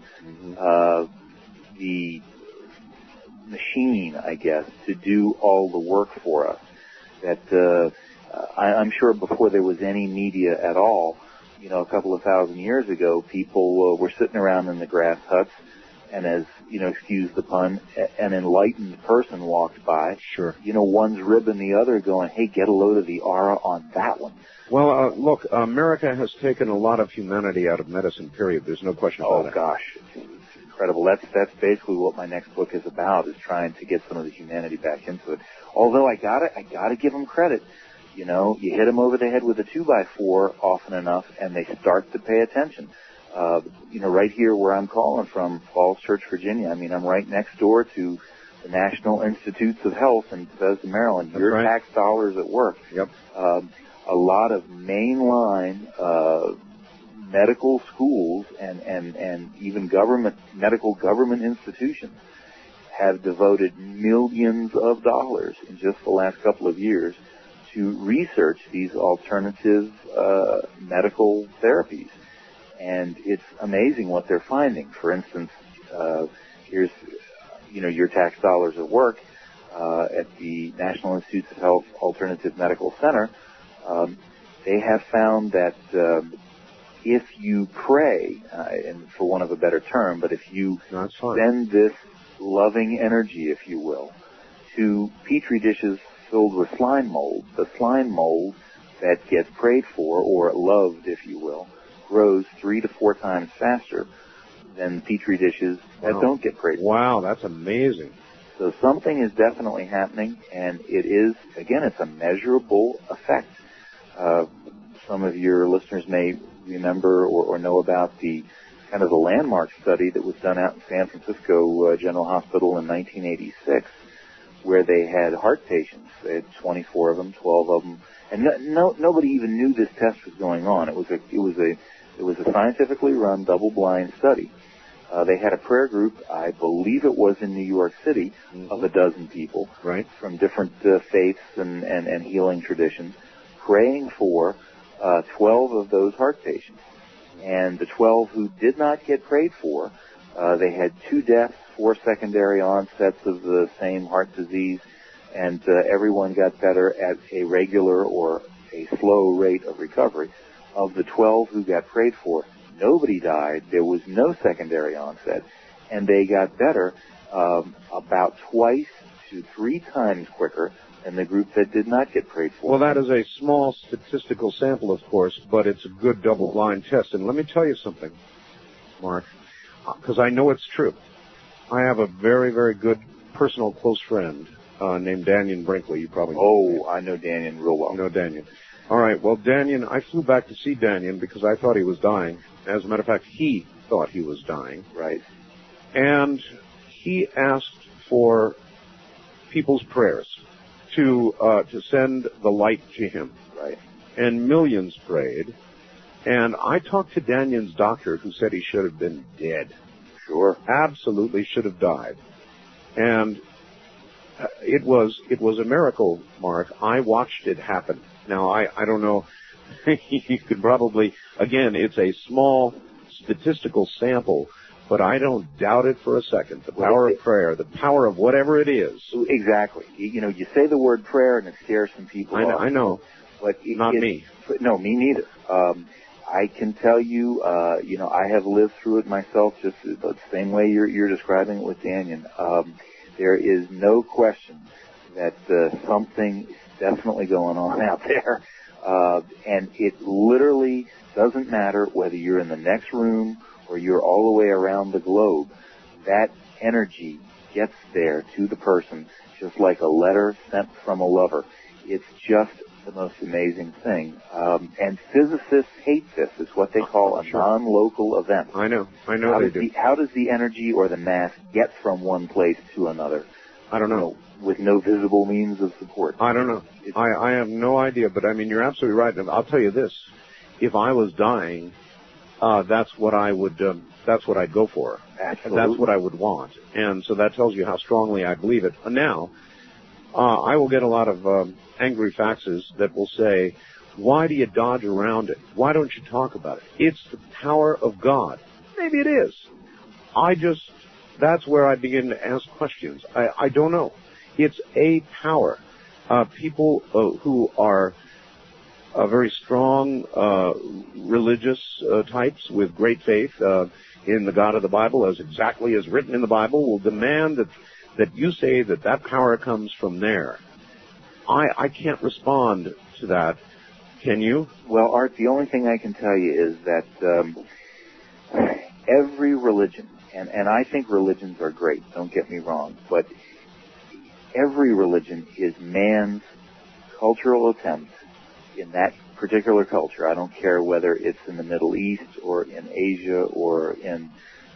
the machine, I guess, to do all the work for us. That I'm sure before there was any media at all, a couple of thousand years ago, people were sitting around in the grass huts, and as, excuse the pun, an enlightened person walked by. Sure. One's ribbing the other going, hey, get a load of the aura on that one. Well, look, America has taken a lot of humanity out of medicine, period. There's no question about it. Oh, gosh. It's incredible. That's basically what my next book is about, is trying to get some of the humanity back into it. Although I gotta give them credit. You hit them over the head with a 2x4 often enough, and they start to pay attention. Right here where I'm calling from, Falls Church, Virginia. I mean, I'm right next door to the National Institutes of Health in Bethesda, Maryland. Your right. Tax dollars at work. Yep. A lot of mainline medical schools and even medical government institutions have devoted millions of dollars in just the last couple of years to research these alternative medical therapies. And it's amazing what they're finding. For instance, here's, your tax dollars at work at the National Institutes of Health Alternative Medical Center. They have found that if you pray, and for want of a better term, but if you send this loving energy, if you will, to Petri dishes filled with slime mold. The slime mold that gets prayed for, or loved, if you will, grows 3 to 4 times faster than Petri dishes that don't get prayed for. Wow, that's amazing. So something is definitely happening, and it is, again, it's a measurable effect. Some of your listeners may remember or know about the kind of the landmark study that was done out in San Francisco General Hospital in 1986, where they had heart patients. They had 24 of them, 12 of them, and nobody even knew this test was going on. It was a scientifically run, double-blind study. They had a prayer group, I believe it was in New York City, of a dozen people, right, from different faiths and healing traditions, praying for 12 of those heart patients. And the 12 who did not get prayed for, they had 2 deaths, 4 secondary onsets of the same heart disease, and everyone got better at a regular or a slow rate of recovery. Of the 12 who got prayed for, nobody died. There was no secondary onset, and they got better about twice to 3 times quicker than the group that did not get prayed for. Well, that is a small statistical sample, of course, but it's a good double-blind test. And let me tell you something, Mark, because I know it's true. I have a very, very good personal close friend named Daniel Brinkley. You probably know. Oh, I know Daniel real well. You know Daniel. All right. Well, Daniel, I flew back to see Daniel because I thought he was dying. As a matter of fact, he thought he was dying. Right. And he asked for people's prayers to send the light to him. Right. And millions prayed. And I talked to Daniel's doctor, who said he should have been dead. Sure. Absolutely should have died. And it was a miracle, Mark. I watched it happen. Now, I don't know. You could probably, again, it's a small statistical sample, but I don't doubt it for a second. The power of prayer, the power of whatever it is. Exactly. You say the word prayer and it scares some people off. I know. But not me. No, me neither. I can tell you, I have lived through it myself just the same way you're describing it with Daniel. There is no question that something is definitely going on out there. And it literally doesn't matter whether you're in the next room or you're all the way around the globe. That energy gets there to the person just like a letter sent from a lover. It's just the most amazing thing. And physicists hate this. It's what they call a non-local event. I know they do. How does the energy or the mass get from one place to another? I don't know. With no visible means of support. I don't know. I have no idea, but I mean, you're absolutely right. I'll tell you this. If I was dying, that's what I would, that's what I'd go for. Absolutely. That's what I would want. And so that tells you how strongly I believe it. Now, I will get a lot of angry faxes that will say, why do you dodge around it? Why don't you talk about it? It's the power of God. Maybe it is. That's where I begin to ask questions. I don't know. It's a power. People who are very strong religious types with great faith in the God of the Bible, as exactly as written in the Bible, will demand that you say that power comes from there. I can't respond to that. Can you? Well, Art, the only thing I can tell you is that every religion, and I think religions are great, don't get me wrong, but every religion is man's cultural attempt in that particular culture. I don't care whether it's in the Middle East or in Asia or in,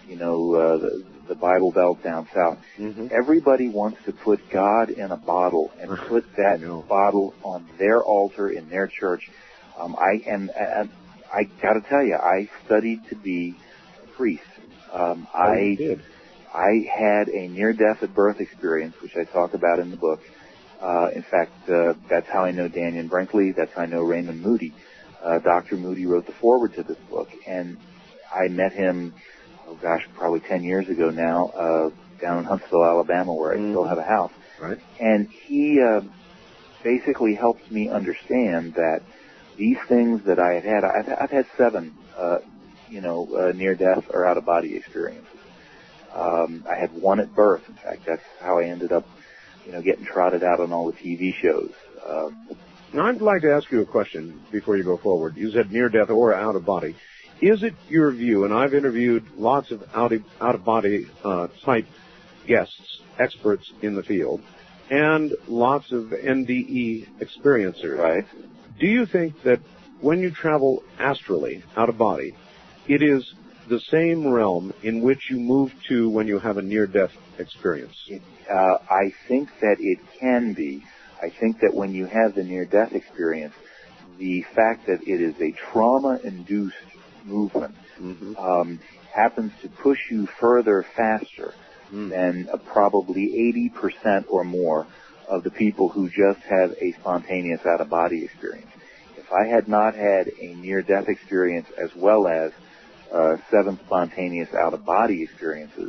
the Bible Belt down south. Mm-hmm. Everybody wants to put God in a bottle and put that bottle on their altar in their church. I got to tell you, I studied to be a priest. I did. I had a near-death at birth experience, which I talk about in the book. In fact, that's how I know Daniel Brinkley. That's how I know Raymond Moody. Dr. Moody wrote the foreword to this book, and I met him, probably 10 years ago now, down in Huntsville, Alabama, where I still have a house. Right. And he basically helped me understand that these things that I had I've had 7, near-death or out-of-body experiences. I had one at birth. In fact, that's how I ended up, getting trotted out on all the TV shows. Now, I'd like to ask you a question before you go forward. You said near-death or out-of-body. Is it your view, and I've interviewed lots of out-of-body type guests, experts in the field, and lots of NDE experiencers. Right. Do you think that when you travel astrally, out-of-body, it is the same realm in which you move to when you have a near-death experience? I think that it can be. I think that when you have the near-death experience, the fact that it is a trauma-induced movement happens to push you further faster than probably 80% or more of the people who just have a spontaneous out-of-body experience. If I had not had a near-death experience as well as 7 spontaneous out-of-body experiences,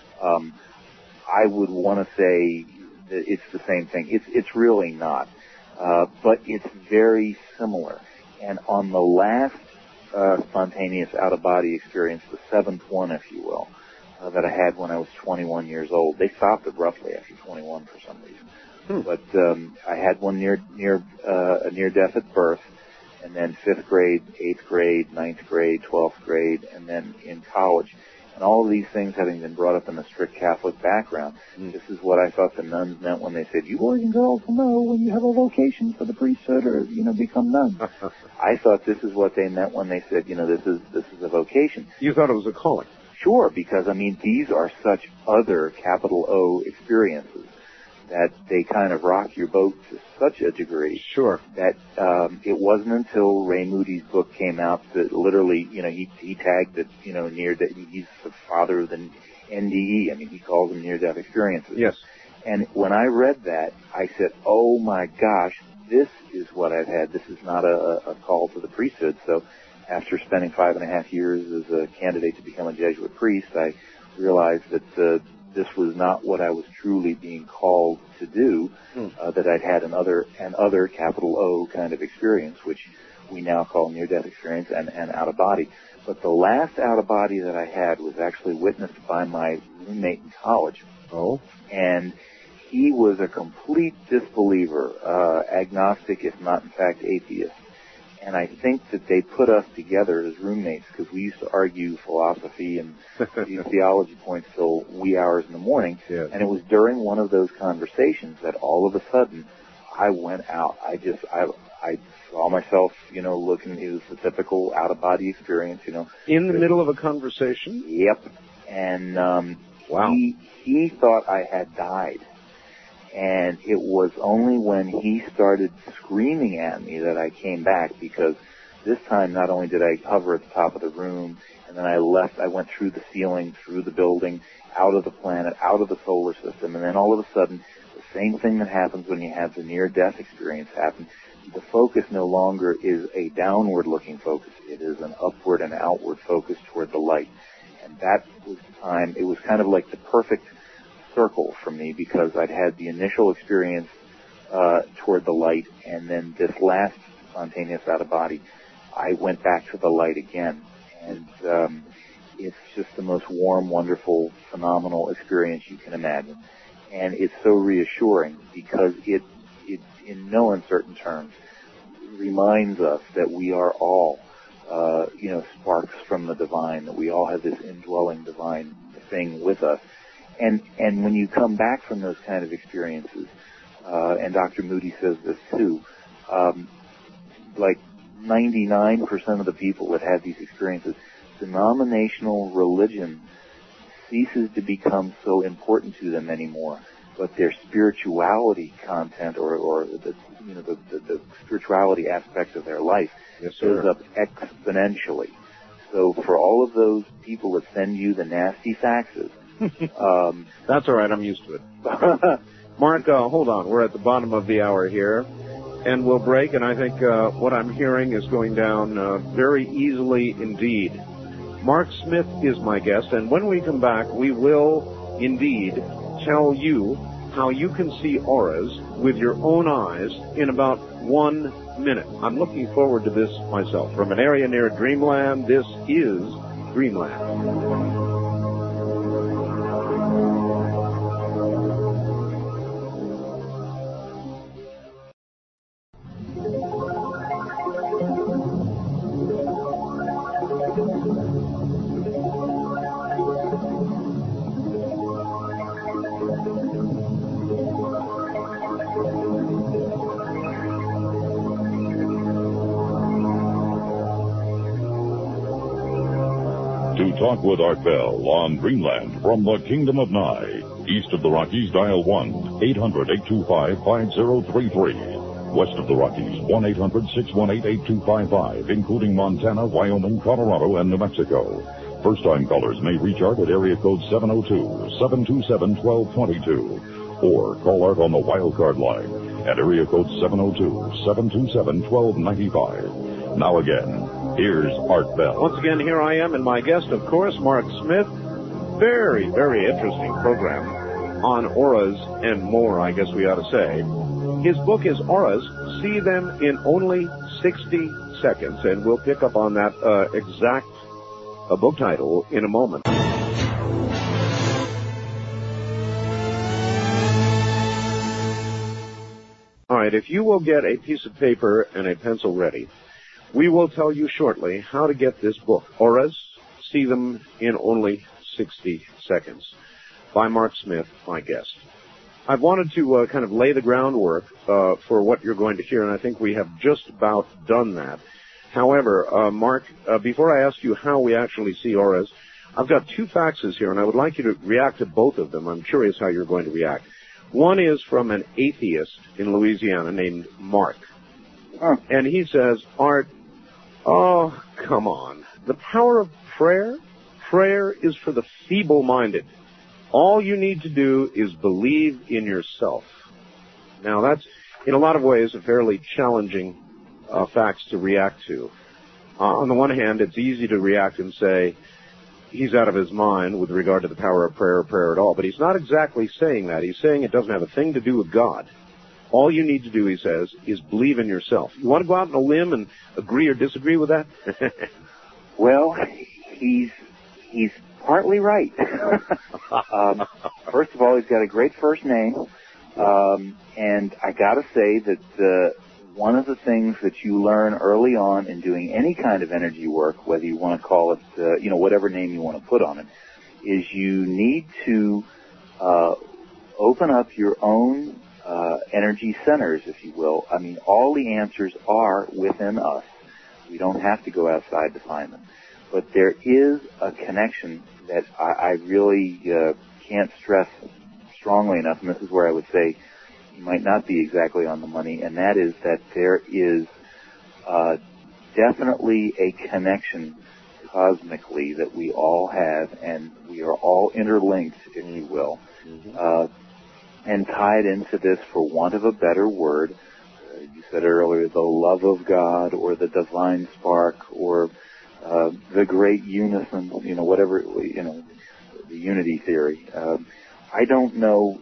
I would want to say that it's the same thing. It's really not. But it's very similar. And on the last spontaneous out-of-body experience, the 7th one, if you will, that I had when I was 21 years old, they stopped it roughly after 21 for some reason. But I had one near death at birth, and then 5th grade, 8th grade, 9th grade, 12th grade, and then in college. And all of these things having been brought up in a strict Catholic background, this is what I thought the nuns meant when they said, you boys and girls will know when you have a vocation for the priesthood or, become nuns. I thought this is what they meant when they said, this is a vocation. You thought it was a calling? Sure, because, these are such other capital O experiences that they kind of rock your boat to such a degree. Sure. That it wasn't until Ray Moody's book came out that literally, he tagged it, near that he's the father of the NDE. He calls them near-death experiences. Yes. And when I read that, I said, oh my gosh, this is what I've had. This is not a call to the priesthood. So after spending 5.5 years as a candidate to become a Jesuit priest, I realized that this was not what I was truly being called to do, that I'd had another capital O kind of experience, which we now call near-death experience and out-of-body. But the last out-of-body that I had was actually witnessed by my roommate in college. Oh. And he was a complete disbeliever, agnostic, if not in fact atheist. And I think that they put us together as roommates because we used to argue philosophy and theology points till wee hours in the morning. Yes. And it was during one of those conversations that all of a sudden I went out. I saw myself, looking. It was the typical out-of-body experience, In the middle of a conversation? Yep. And wow. He thought I had died. And it was only when he started screaming at me that I came back, because this time not only did I hover at the top of the room, and then I went through the ceiling, through the building, out of the planet, out of the solar system, and then all of a sudden, the same thing that happens when you have the near-death experience happen, the focus no longer is a downward-looking focus. It is an upward and outward focus toward the light. And that was the time, it was kind of like the perfect circle for me, because I'd had the initial experience toward the light, and then this last spontaneous out-of-body, I went back to the light again. And it's just the most warm, wonderful, phenomenal experience you can imagine. And it's so reassuring because it in no uncertain terms, reminds us that we are all, sparks from the divine, that we all have this indwelling divine thing with us. And when you come back from those kind of experiences, and Dr. Moody says this too, like 99% of the people that have these experiences, denominational religion ceases to become so important to them anymore, but their spirituality content or the spirituality aspect of their life goes up exponentially. So for all of those people that send you the nasty faxes, that's all right. I'm used to it. Mark, hold on. We're at the bottom of the hour here, and we'll break. And I think what I'm hearing is going down very easily indeed. Mark Smith is my guest, and when we come back, we will indeed tell you how you can see auras with your own eyes in about 1 minute. I'm looking forward to this myself. From an area near Dreamland, this is Dreamland. Talk with Art Bell on Dreamland from the Kingdom of Nye. East of the Rockies, dial 1-800-825-5033. West of the Rockies, 1-800-618-8255, including Montana, Wyoming, Colorado, and New Mexico. First-time callers may reach Art at area code 702-727-1222. Or call Art on the wildcard line at area code 702-727-1295. Now again, here's Art Bell. Once again, here I am, and my guest, of course, Mark Smith. Very, very interesting program on auras and more, I guess we ought to say. His book is Auras, See Them in Only 60 Seconds, and we'll pick up on that exact book title in a moment. All right, if you will get a piece of paper and a pencil ready, we will tell you shortly how to get this book, Auras, See Them in Only 60 Seconds, by Mark Smith, my guest. I've wanted to kind of lay the groundwork for what you're going to hear, and I think we have just about done that. However, Mark, before I ask you how we actually see auras, I've got two faxes here, and I would like you to react to both of them. I'm curious how you're going to react. One is from an atheist in Louisiana named Mark. And he says, Art, oh, come on. The power of prayer? Prayer is for the feeble-minded. All you need to do is believe in yourself. Now, that's, in a lot of ways, a fairly challenging fax to react to. On the one hand, it's easy to react and say, he's out of his mind with regard to the power of prayer or prayer at all. But he's not exactly saying that. He's saying it doesn't have a thing to do with God. All you need to do, he says, is believe in yourself. You want to go out on a limb and agree or disagree with that? Well, he's partly right. First of all, he's got a great first name. And I got to say that one of the things that you learn early on in doing any kind of energy work, whether you want to call it, whatever name you want to put on it, is you need to open up your own energy centers, if you will. I mean, all the answers are within us. We don't have to go outside to find them. But there is a connection that I really can't stress strongly enough, and this is where I would say you might not be exactly on the money, and that is that there is definitely a connection cosmically that we all have, and we are all interlinked, if you will, and tied into this, for want of a better word. You said earlier, the love of God, or the divine spark, or the great unison, whatever, the unity theory. I don't know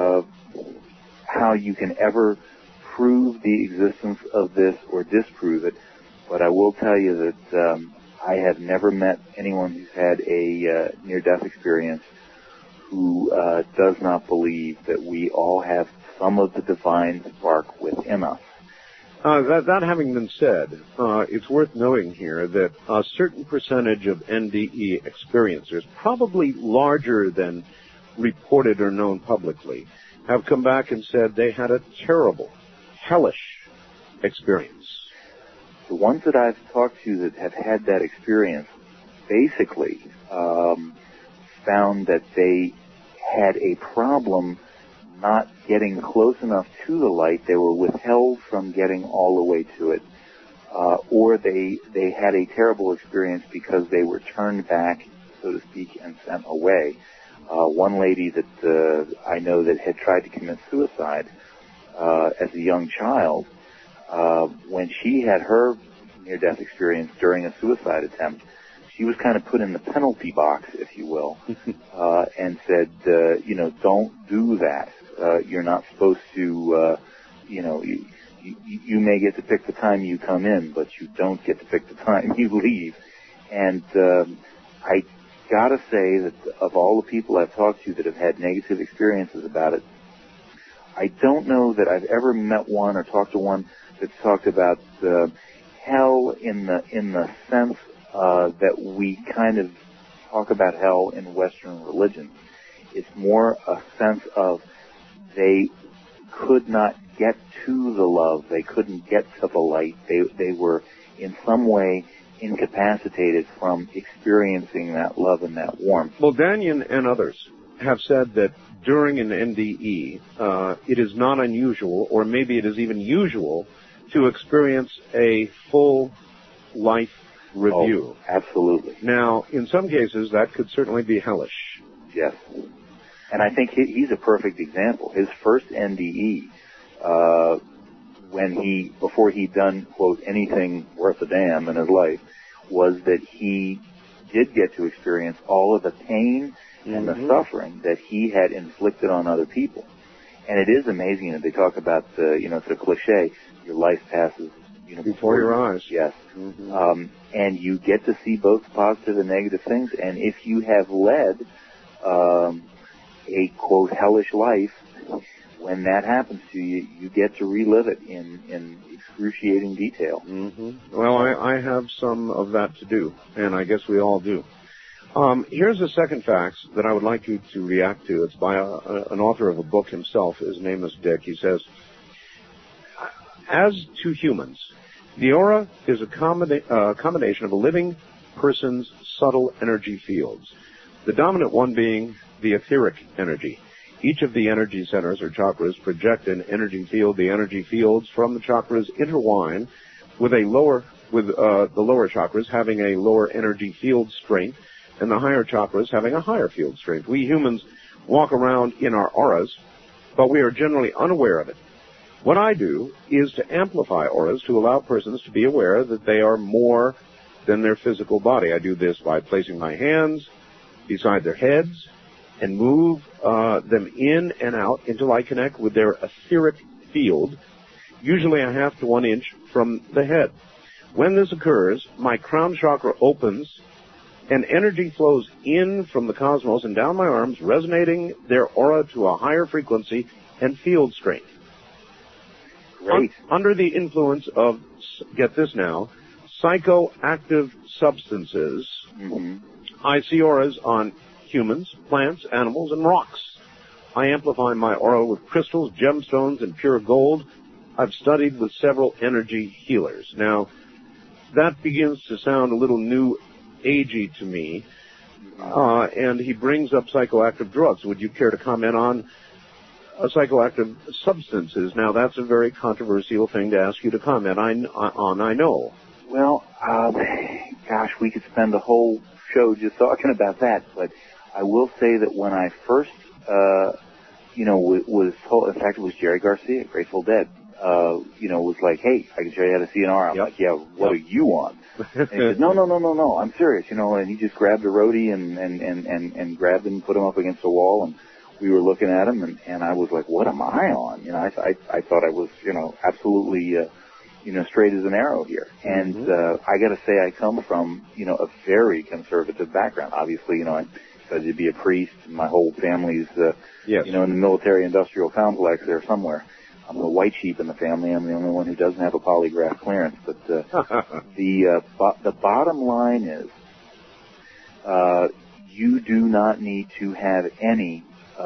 how you can ever prove the existence of this or disprove it, but I will tell you that I have never met anyone who's had a near-death experience who does not believe that we all have some of the divine spark within us. That having been said, it's worth noting here that a certain percentage of NDE experiencers, probably larger than reported or known publicly, have come back and said they had a terrible, hellish experience. The ones that I've talked to that have had that experience basically found that they had a problem not getting close enough to the light. They were withheld from getting all the way to it, or they had a terrible experience because they were turned back, so to speak, and sent away. One lady that I know that had tried to commit suicide as a young child, when she had her near-death experience during a suicide attempt, she was kind of put in the penalty box, if you will, and said, don't do that. You're not supposed to, you may get to pick the time you come in, but you don't get to pick the time you leave. And I gotta say that of all the people I've talked to that have had negative experiences about it, I don't know that I've ever met one or talked to one that's talked about hell in the sense that we kind of talk about hell in Western religion. It's more a sense of they could not get to the love. They couldn't get to the light. They were in some way incapacitated from experiencing that love and that warmth. Well, Danyan and others have said that during an NDE, it is not unusual, or maybe it is even usual, to experience a full life review. Oh, absolutely. Now, in some cases, that could certainly be hellish. Yes. And I think he's a perfect example. His first NDE, before he'd done, quote, anything worth a damn in his life, was that he did get to experience all of the pain and the suffering that he had inflicted on other people. And it is amazing that they talk about it's a cliche, your life passes, before your eyes. Yes. And you get to see both positive and negative things. And if you have led a, quote, hellish life, when that happens to you, you get to relive it in excruciating detail. Well, I have some of that to do, and I guess we all do. Here's a second fact that I would like you to react to. It's by an author of a book himself. His name is Dick. He says, as to humans, the aura is a combination of a living person's subtle energy fields, the dominant one being the etheric energy. Each of the energy centers or chakras project an energy field. The energy fields from the chakras intertwine with the lower chakras having a lower energy field strength and the higher chakras having a higher field strength. We humans walk around in our auras, but we are generally unaware of it. What I do is to amplify auras to allow persons to be aware that they are more than their physical body. I do this by placing my hands beside their heads and move them in and out until I connect with their etheric field, usually a half to 1 inch from the head. When this occurs, my crown chakra opens and energy flows in from the cosmos and down my arms, resonating their aura to a higher frequency and field strength. Great. Under the influence of, get this now, psychoactive substances, I see auras on humans, plants, animals, and rocks. I amplify my aura with crystals, gemstones, and pure gold. I've studied with several energy healers. Now, that begins to sound a little new agey to me, and he brings up psychoactive drugs. Would you care to comment on psychoactive substances? Now, that's a very controversial thing to ask you to comment on, I know. Well, gosh, we could spend the whole show just talking about that, but I will say that when I first, was told, in fact, it was Jerry Garcia, Grateful Dead, was like, hey, I can show you how to see an aura. I'm like, yeah, what do you want? And he said, no, I'm serious, and he just grabbed a roadie and grabbed him and put him up against the wall, and we were looking at him, and I was like, what am I on? I thought I was, absolutely, straight as an arrow here. And I got to say, I come from, a very conservative background. Obviously, I studied to be a priest, and my whole family's, in the military-industrial complex there somewhere. I'm the white sheep in the family. I'm the only one who doesn't have a polygraph clearance. But the bottom line is, you do not need to have any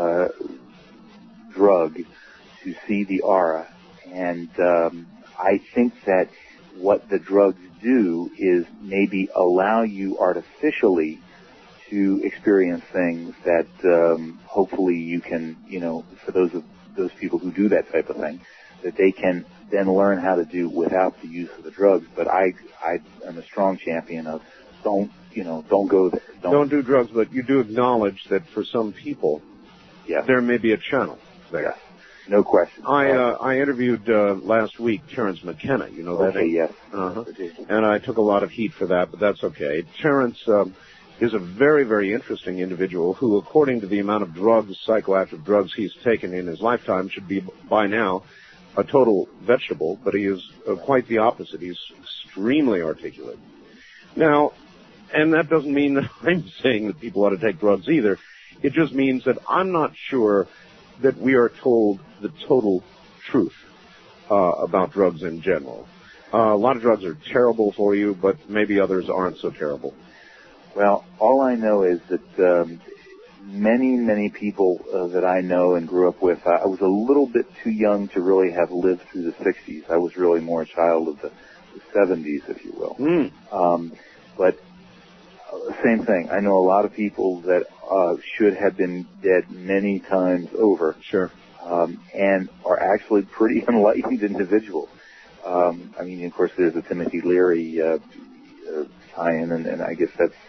drug to see the aura, and I think that what the drugs do is maybe allow you artificially to experience things that hopefully you can, for those people who do that type of thing, that they can then learn how to do without the use of the drugs. But I am a strong champion of don't go there. Don't do drugs, but you do acknowledge that for some people, there may be a channel there. Yes. No question. I interviewed last week Terence McKenna. You know that? Okay, yes. And I took a lot of heat for that, but that's okay. Terence is a very, very interesting individual who, according to the amount of drugs, psychoactive drugs he's taken in his lifetime, should be by now a total vegetable, but he is quite the opposite. He's extremely articulate. Now, and that doesn't mean that I'm saying that people ought to take drugs either. It just means that I'm not sure that we are told the total truth about drugs in general. A lot of drugs are terrible for you, but maybe others aren't so terrible. Well, all I know is that many, many people that I know and grew up with, I was a little bit too young to really have lived through the 60s. I was really more a child of the 70s, if you will. Mm. But same thing. I know a lot of people that should have been dead many times over. Sure. And are actually pretty enlightened individuals. I mean, of course, there's a Timothy Leary tie-in, and I guess that's,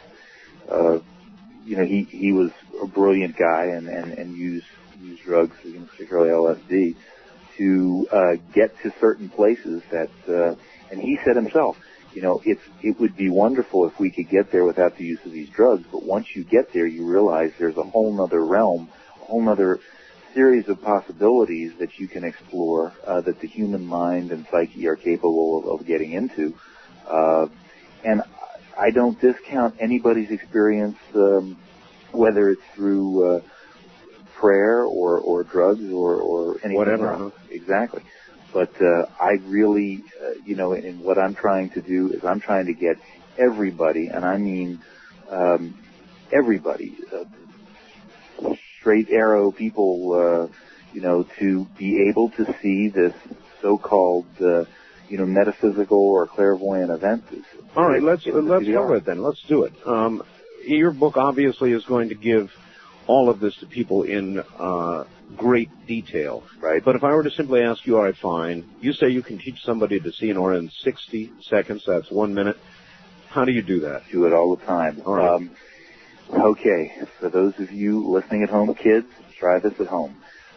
he was a brilliant guy and used drugs, particularly LSD, to get to certain places that, and he said himself, it would be wonderful if we could get there without the use of these drugs, but once you get there, you realize there's a whole nother realm, a whole nother series of possibilities that you can explore, that the human mind and psyche are capable of getting into. And I don't discount anybody's experience, whether it's through prayer or drugs or anything. Whatever. Else. Exactly. But I really, and what I'm trying to do is I'm trying to get everybody, and I mean everybody, straight arrow people, to be able to see this so-called, metaphysical or clairvoyant event. All right, let's cover it then. Let's do it. Your book obviously is going to give all of this to people in great detail. Right. But if I were to simply ask you, all right, fine, you say you can teach somebody to see an aura in 60 seconds, that's 1 minute. How do you do that? Do it all the time. All right. Okay, for those of you listening at home, kids, try this at home.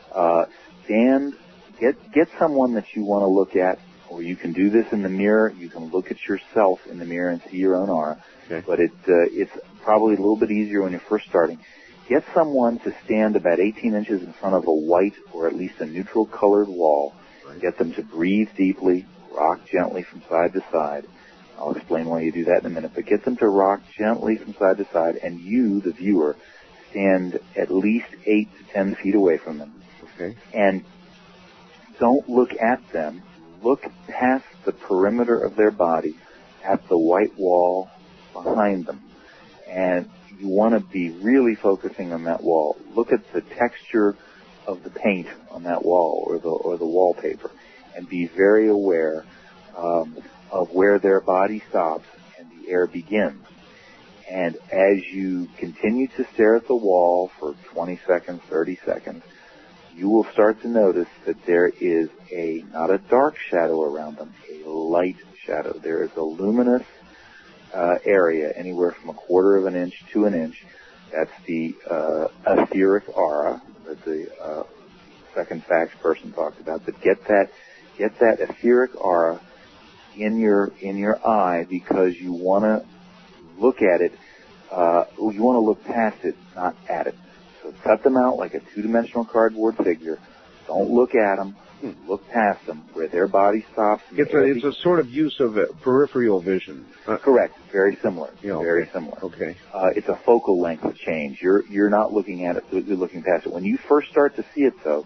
Get someone that you want to look at, or you can do this in the mirror. You can look at yourself in the mirror and see your own aura. Okay. But it's probably a little bit easier when you're first starting. Get someone to stand about 18 inches in front of a white or at least a neutral colored wall. Right. Get them to breathe deeply, rock gently from side to side. I'll explain why you do that in a minute, but get them to rock gently from side to side, and you, the viewer, stand at least 8 to 10 feet away from them. Okay. And don't look at them. Look past the perimeter of their body at the white wall behind them. And you want to be really focusing on that wall. Look at the texture of the paint on that wall or the wallpaper, and be very aware of where their body stops and the air begins. And as you continue to stare at the wall for 20 seconds, 30 seconds, you will start to notice that there is not a dark shadow around them, a light shadow. There is a luminous area, anywhere from 1/4 of an inch to an inch. That's the etheric aura that the second facts person talked about. But get that etheric aura in your eye, because you want to look at it. You want to look past it, not at it. So cut them out like a 2-dimensional cardboard figure. Don't look at them. Look past them, where their body stops. It's a sort of use of peripheral vision. Correct. Very similar. Yeah, okay. Very similar. Okay. It's a focal length change. You're not looking at it. You're looking past it. When you first start to see it, though,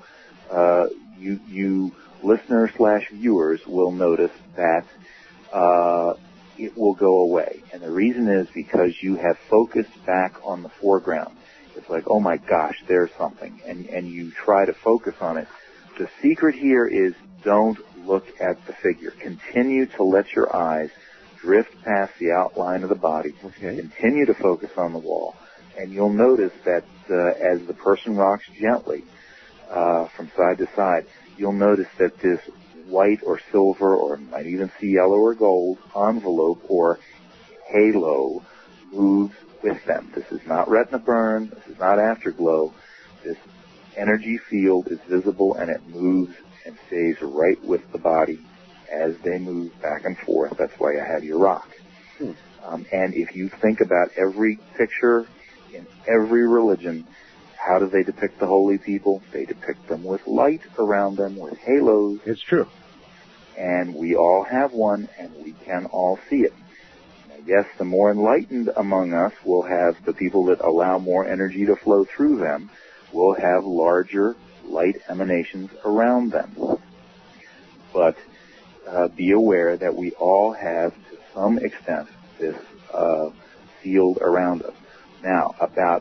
you listeners/viewers will notice that it will go away. And the reason is because you have focused back on the foreground. It's like, oh my gosh, there's something. And you try to focus on it. The secret here is don't look at the figure. Continue to let your eyes drift past the outline of the body. Okay. Continue to focus on the wall. And you'll notice that as the person rocks gently from side to side, you'll notice that this white or silver, or you might even see yellow or gold, envelope or halo moves with them. This is not retina burn. This is not afterglow. This energy field is visible, and it moves and stays right with the body as they move back and forth. That's why I have you rock. And if you think about every picture in every religion, how do they depict the holy people? They depict them with light around them, with halos. It's true. And we all have one, and we can all see it. Now, yes, the more enlightened among us will have, the people that allow more energy to flow through them will have larger light emanations around them. But be aware that we all have, to some extent, this field around us. Now, about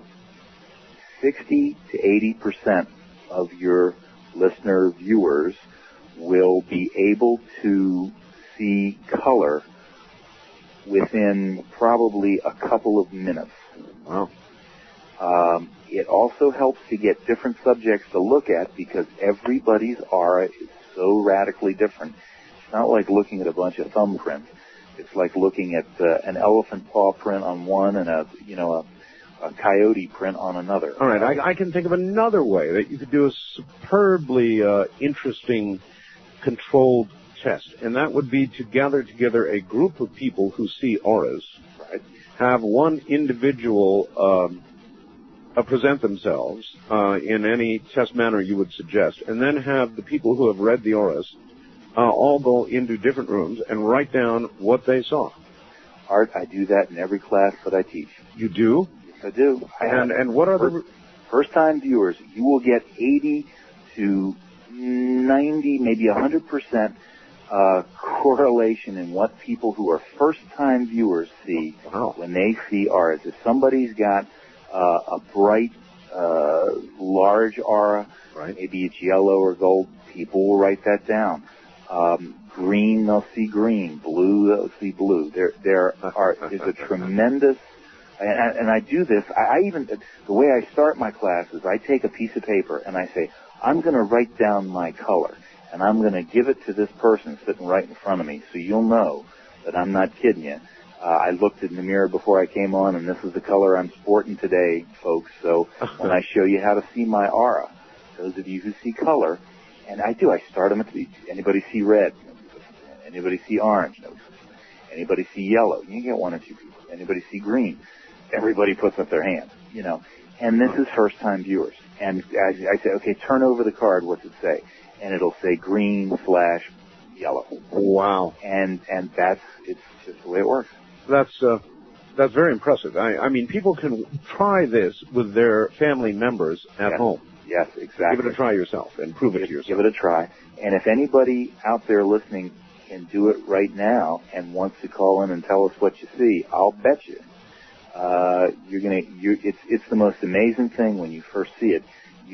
60 to 80% of your listener viewers will be able to see color within probably a couple of minutes. Wow. It also helps to get different subjects to look at because everybody's aura is so radically different. It's not like looking at a bunch of thumbprints. It's like looking at an elephant paw print on one and a coyote print on another. All right, I can think of another way that you could do a superbly interesting controlled test, and that would be to gather together a group of people who see auras, Right. have one individual present themselves in any test manner you would suggest, and then have the people who have read the auras all go into different rooms and write down what they saw. Art, I do that in every class that I teach. You do? Yes, I do. And what are the... First-time viewers, you will get 80 to 90, maybe 100% correlation in what people who are first-time viewers see when they see auras. If somebody's got a bright, large aura, maybe it's yellow or gold, people will write that down. Green, they'll see green. Blue, they'll see blue. There is a tremendous, and I do this, I even, the way I start my class is I take a piece of paper and I say, I'm going to write down my color, and I'm going to give it to this person sitting right in front of me, so you'll know that I'm not kidding you. I looked in the mirror before I came on, and this is the color I'm sporting today, folks. So when I show you how to see my aura, those of you who see color, and I start them at anybody see red? Anybody see orange? Anybody see yellow? You get one or two people. Anybody see green? Everybody puts up their hand, And this is first-time viewers. And I say, okay, turn over the card. What's it say? And it'll say green/yellow. Wow. And it's just the way it works. That's very impressive. I mean, people can try this with their family members at home. Yes, exactly. Give it a try yourself and prove it to yourself. Give it a try. And if anybody out there listening can do it right now and wants to call in and tell us what you see, I'll bet you it's the most amazing thing when you first see it.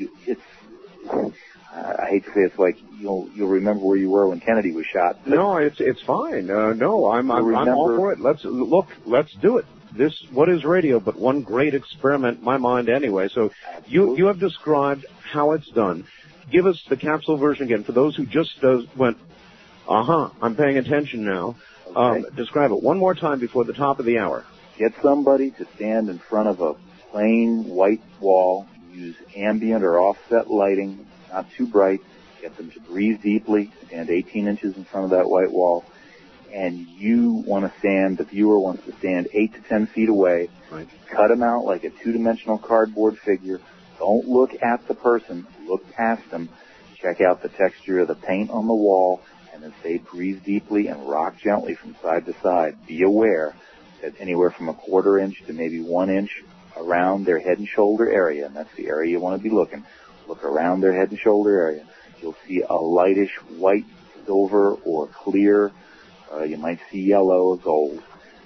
I hate to say it's like you'll remember where you were when Kennedy was shot. No, it's fine. No, I'm all for it. Let's do it. What is radio but one great experiment in my mind anyway. So you have described how it's done. Give us the capsule version again for those who just went, I'm paying attention now. Okay. Describe it one more time before the top of the hour. Get somebody to stand in front of a plain white wall. Use ambient or offset lighting, not too bright. Get them to breathe deeply. Stand 18 inches in front of that white wall. And the viewer wants to stand 8 to 10 feet away. Right. Cut them out like a two-dimensional cardboard figure. Don't look at the person. Look past them. Check out the texture of the paint on the wall. And as they breathe deeply and rock gently from side to side, be aware that anywhere from a quarter inch to maybe 1 inch around their head and shoulder area, and that's the area you want to be looking. Look around their head and shoulder area. You'll see a lightish white, silver, or clear, you might see yellow or gold,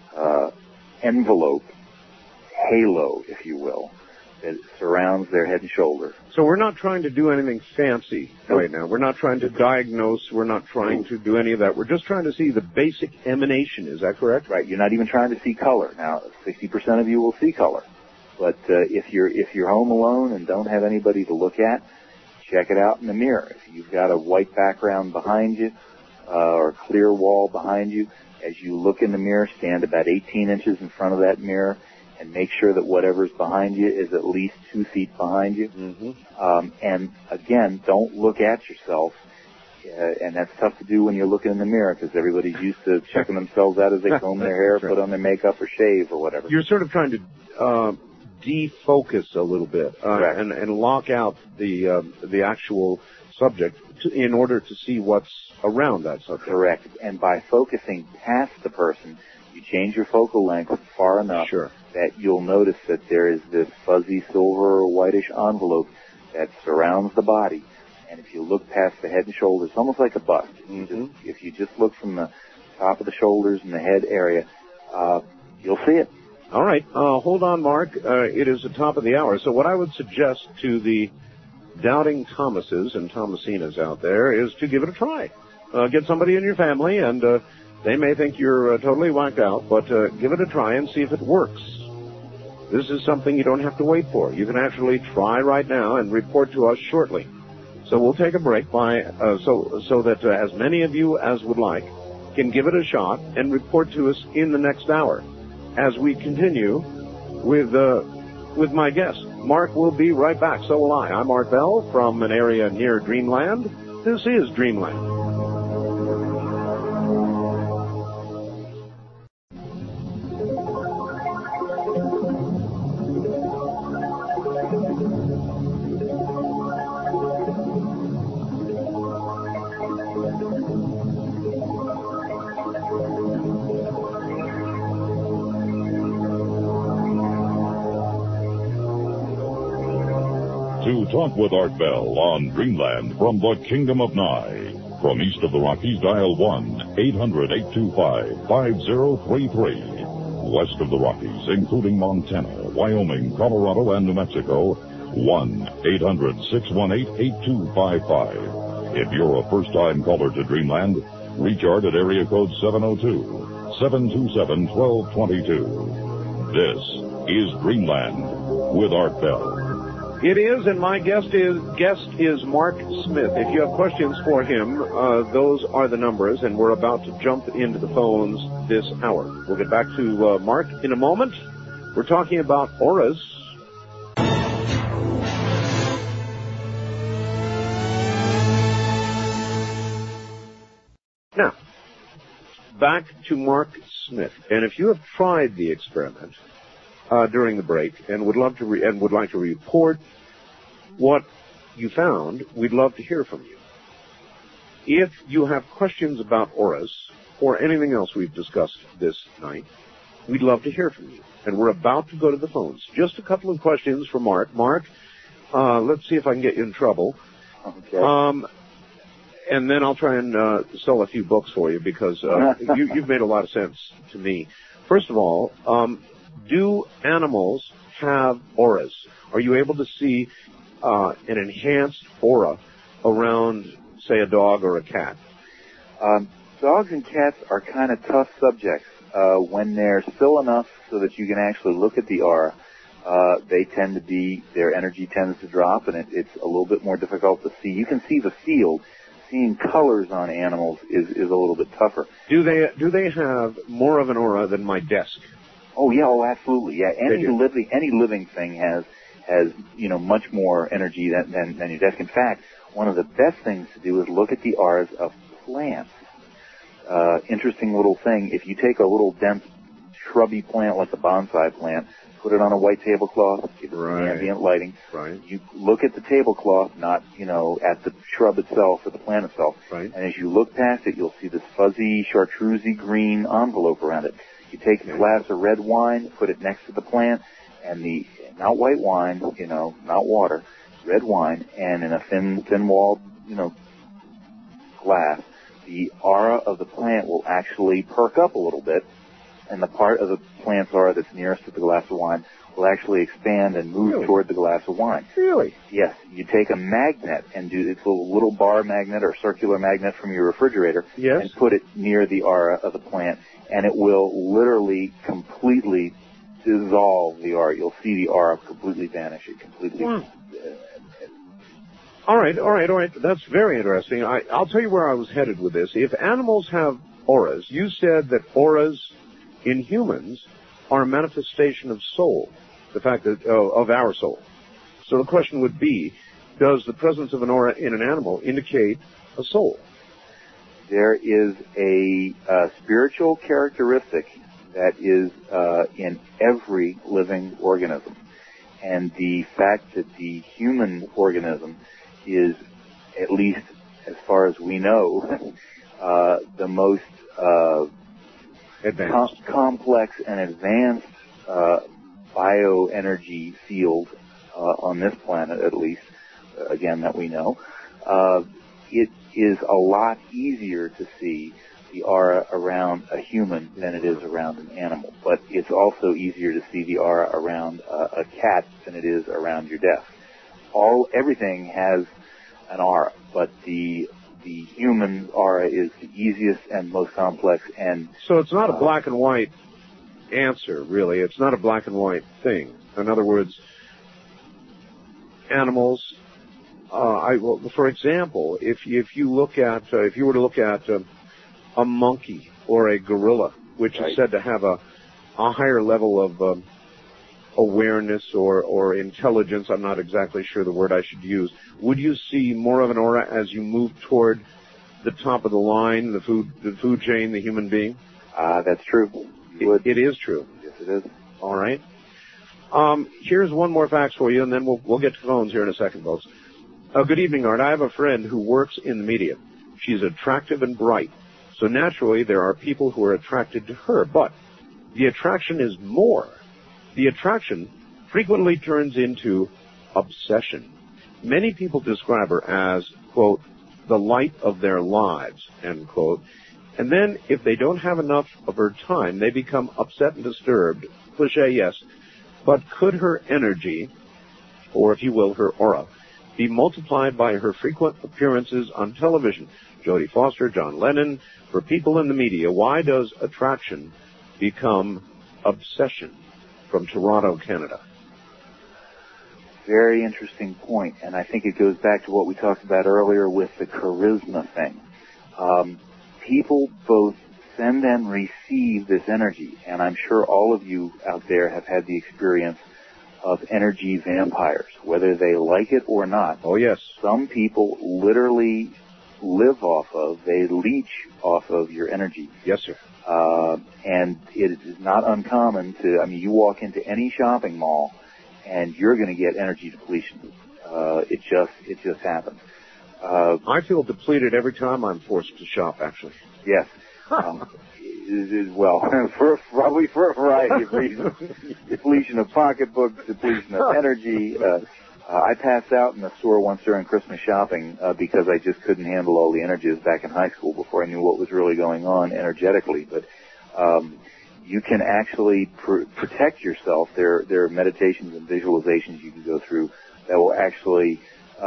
envelope, halo, if you will, that surrounds their head and shoulder. So we're not trying to do anything fancy right now. We're not trying to diagnose. We're not trying to do any of that. We're just trying to see the basic emanation. Is that correct? Right. You're not even trying to see color. Now, 60% of you will see color. But if you're home alone and don't have anybody to look at, check it out in the mirror. If you've got a white background behind you or a clear wall behind you, as you look in the mirror, stand about 18 inches in front of that mirror and make sure that whatever's behind you is at least 2 feet behind you. Mm-hmm. And again, don't look at yourself. And that's tough to do when you're looking in the mirror because everybody's used to checking themselves out as they comb their hair, put on their makeup, or shave, or whatever. You're sort of trying to defocus a little bit and lock out the actual subject in order to see what's around that subject. Correct. And by focusing past the person, you change your focal length far enough that you'll notice that there is this fuzzy silver or whitish envelope that surrounds the body. And if you look past the head and shoulders, almost like a bust. If you just look from the top of the shoulders and the head area, you'll see it. All right. Hold on, Mark. It is the top of the hour. So what I would suggest to the doubting Thomases and Thomasinas out there is to give it a try. Get somebody in your family and They may think you're totally whacked out, but give it a try and see if it works. This is something you don't have to wait for. You can actually try right now and report to us shortly. So we'll take a break so that as many of you as would like can give it a shot and report to us in the next hour as we continue with my guest. Mark will be right back. So will I. I'm Art Bell from an area near Dreamland. This is Dreamland. To talk with Art Bell on Dreamland from the Kingdom of Nye. From east of the Rockies, dial 1-800-825-5033. West of the Rockies, including Montana, Wyoming, Colorado, and New Mexico, 1-800-618-8255. If you're a first-time caller to Dreamland, reach Art at area code 702-727-1222. This is Dreamland with Art Bell. It is, and my guest is Mark Smith. If you have questions for him, those are the numbers, and we're about to jump into the phones this hour. We'll get back to Mark in a moment. We're talking about auras. Now, back to Mark Smith. And if you have tried the experiment during the break and would like to report what you found, we'd love to hear from you. If you have questions about auras or anything else we've discussed this night, we'd love to hear from you. And we're about to go to the phones. Just a couple of questions for Mark. Mark, let's see if I can get you in trouble. Okay. And then I'll try and sell a few books for you because you've made a lot of sense to me. First of all, do animals have auras? Are you able to see an enhanced aura around, say, a dog or a cat? Dogs and cats are kind of tough subjects. When they're still enough so that you can actually look at the aura, their energy tends to drop, and it's a little bit more difficult to see. You can see the field. Seeing colors on animals is a little bit tougher. Do they have more of an aura than my desk? Oh yeah, absolutely. Yeah, any living thing has much more energy than your desk. In fact, one of the best things to do is look at the auras of plants. Interesting little thing. If you take a little dense shrubby plant like the bonsai plant, put it on a white tablecloth, give it ambient lighting. Right. You look at the tablecloth, not at the shrub itself or the plant itself. Right. And as you look past it, you'll see this fuzzy chartreuse green envelope around it. You take a glass of red wine, put it next to the plant, and not white wine, not water, red wine, and in a thin-walled, glass, the aura of the plant will actually perk up a little bit, and the part of the plant's aura that's nearest to the glass of wine will actually expand and move toward the glass of wine. Really? Yes. You take a magnet and it's a little bar magnet or circular magnet from your refrigerator and put it near the aura of the plant, and it will literally completely dissolve the aura. You'll see the aura completely vanish. It completely... All right. That's very interesting. I'll tell you where I was headed with this. If animals have auras, you said that auras in humans are a manifestation of soul, the fact that of our soul. So the question would be, does the presence of an aura in an animal indicate a soul? There is a spiritual characteristic that is in every living organism. And the fact that the human organism is, at least as far as we know, the most complex and advanced bioenergy field on this planet, at least, again, that we know, it is a lot easier to see the aura around a human than it is around an animal. But it's also easier to see the aura around a cat than it is around your desk. Everything has an aura, but the the human aura is the easiest and most complex. And so it's not a black and white answer, really. It's not a black and white thing. In other words, animals. For example, if you were to look at a monkey or a gorilla, which is said to have a higher level of awareness or intelligence, I'm not exactly sure the word I should use, would you see more of an aura as you move toward the top of the line, the food chain, the human being? That's true. It is true. Yes, it is. All right. Here's one more fact for you, and then we'll get to phones here in a second, folks. Good evening, Art. I have a friend who works in the media. She's attractive and bright. So naturally, there are people who are attracted to her. But the attraction is more. The attraction frequently turns into obsession. Many people describe her as, quote, the light of their lives, end quote. And then, if they don't have enough of her time, they become upset and disturbed. Cliché, yes. But could her energy, or if you will, her aura, be multiplied by her frequent appearances on television? Jodie Foster, John Lennon. For people in the media, why does attraction become obsession? From Toronto, Canada. Very interesting point, and I think it goes back to what we talked about earlier with the charisma thing. People both send and receive this energy, and I'm sure all of you out there have had the experience of energy vampires, whether they like it or not. Oh, yes. Some people literally live off of, they leech off of your energy. Yes, sir. And it is not uncommon you walk into any shopping mall and you're going to get energy depletion. It just happens. I feel depleted every time I'm forced to shop, actually. Yes. Probably for a variety of reasons. Depletion of pocketbooks, depletion of energy. I passed out in the store once during Christmas shopping because I just couldn't handle all the energy. It was back in high school before I knew what was really going on energetically. But you can actually protect yourself. There are meditations and visualizations you can go through that will actually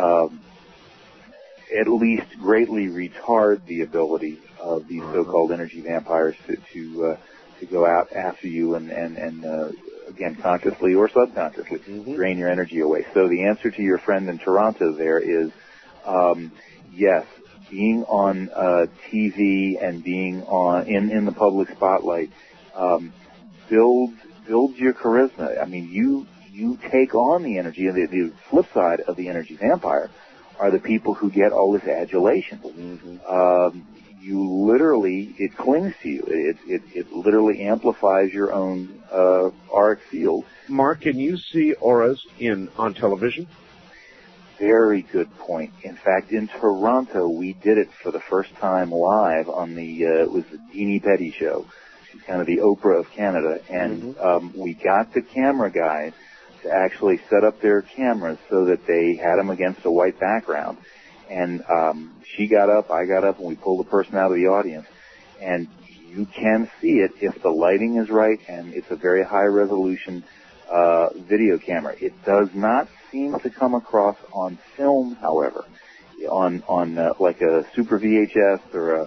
at least greatly retard the ability of these so-called energy vampires to go out after you and again, consciously or subconsciously, drain your energy away. So the answer to your friend in Toronto there is, yes, being on TV and being in the public spotlight builds your charisma. I mean, you take on the energy, and the flip side of the energy vampire are the people who get all this adulation. You literally, it clings to you. It literally amplifies your own auric field. Mark, can you see auras on television? Very good point. In fact, in Toronto, we did it for the first time live on it was the Deanie Petty show. She's kind of the Oprah of Canada. And we got the camera guys to actually set up their cameras so that they had them against a white background. And she got up, I got up, and we pulled the person out of the audience. And you can see it if the lighting is right, and it's a very high-resolution video camera. It does not seem to come across on film, however. On like a Super VHS or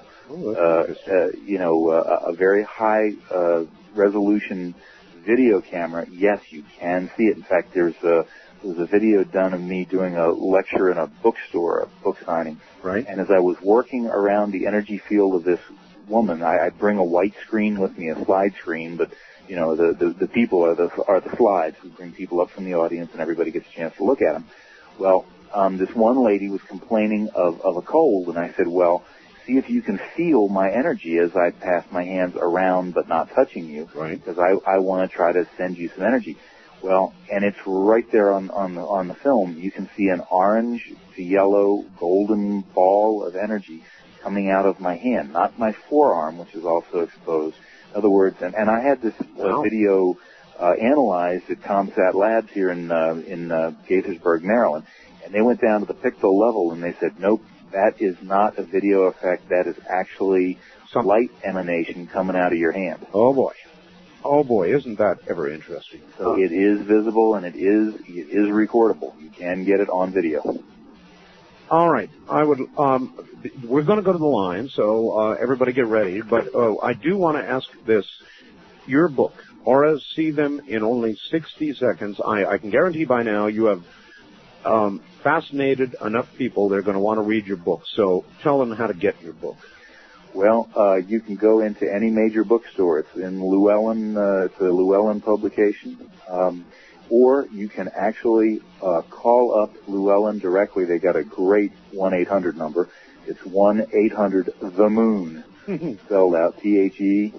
a very high resolution video camera, yes, you can see it. In fact, there was a video done of me doing a lecture in a bookstore, a book signing. Right. And as I was working around the energy field of this woman, I bring a white screen with me, a slide screen, but the people are the slides. We bring people up from the audience, and everybody gets a chance to look at them. Well, this one lady was complaining of a cold, and I said, well, see if you can feel my energy as I pass my hands around but not touching you, right? Because I want to try to send you some energy. Well, and it's right there on the film. You can see an orange to yellow golden ball of energy coming out of my hand, not my forearm, which is also exposed. In other words, and I had this video analyzed at ComSat Labs here in Gaithersburg, Maryland, and they went down to the pixel level and they said, nope, that is not a video effect. That is actually light emanation coming out of your hand. Oh boy. Oh boy, isn't that ever interesting? So it is visible and it is recordable. You can get it on video. All right. We're going to go to the line, so everybody get ready. But I do want to ask this. Your book, Auras See Them in Only 60 Seconds. I can guarantee by now you have fascinated enough people that are going to want to read your book. So tell them how to get your book. Well, you can go into any major bookstore. It's in Llewellyn. It's a Llewellyn publication. Or you can actually call up Llewellyn directly. They got a great 1-800 number. It's 1-800-THE-MOON, spelled out THEMOON,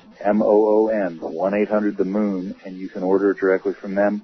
1-800-THE-MOON, and you can order it directly from them.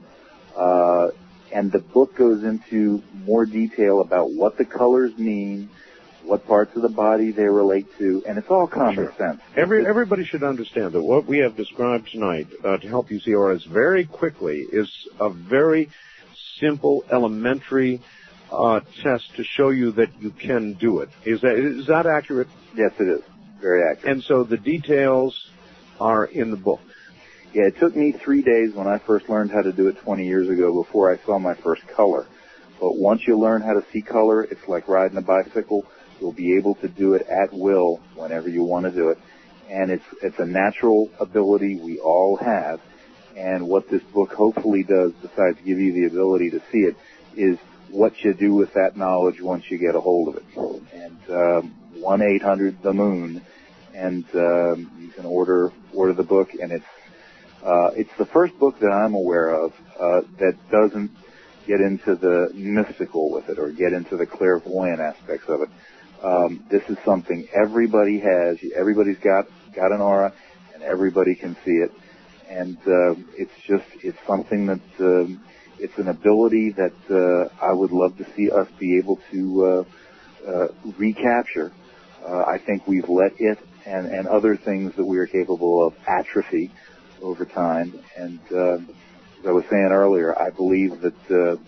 And the book goes into more detail about what the colors mean, what parts of the body they relate to, and it's all common sense. Everybody should understand that what we have described tonight to help you see auras very quickly is a very simple, elementary test to show you that you can do it. Is that accurate? Yes, it is. Very accurate. And so the details are in the book. Yeah, it took me 3 days when I first learned how to do it 20 years ago before I saw my first color. But once you learn how to see color, it's like riding a bicycle. You'll be able to do it at will whenever you want to do it. And it's a natural ability we all have. And what this book hopefully does, besides give you the ability to see it, is what you do with that knowledge once you get a hold of it. And 1-800-THE-MOON, and you can order the book. And it's the first book that I'm aware of that doesn't get into the mystical with it or get into the clairvoyant aspects of it. This is something everybody has. Everybody's got an aura, and everybody can see it. And it's something that it's an ability that I would love to see us be able to recapture. I think we've let it and other things that we are capable of atrophy over time. And as I was saying earlier, I believe that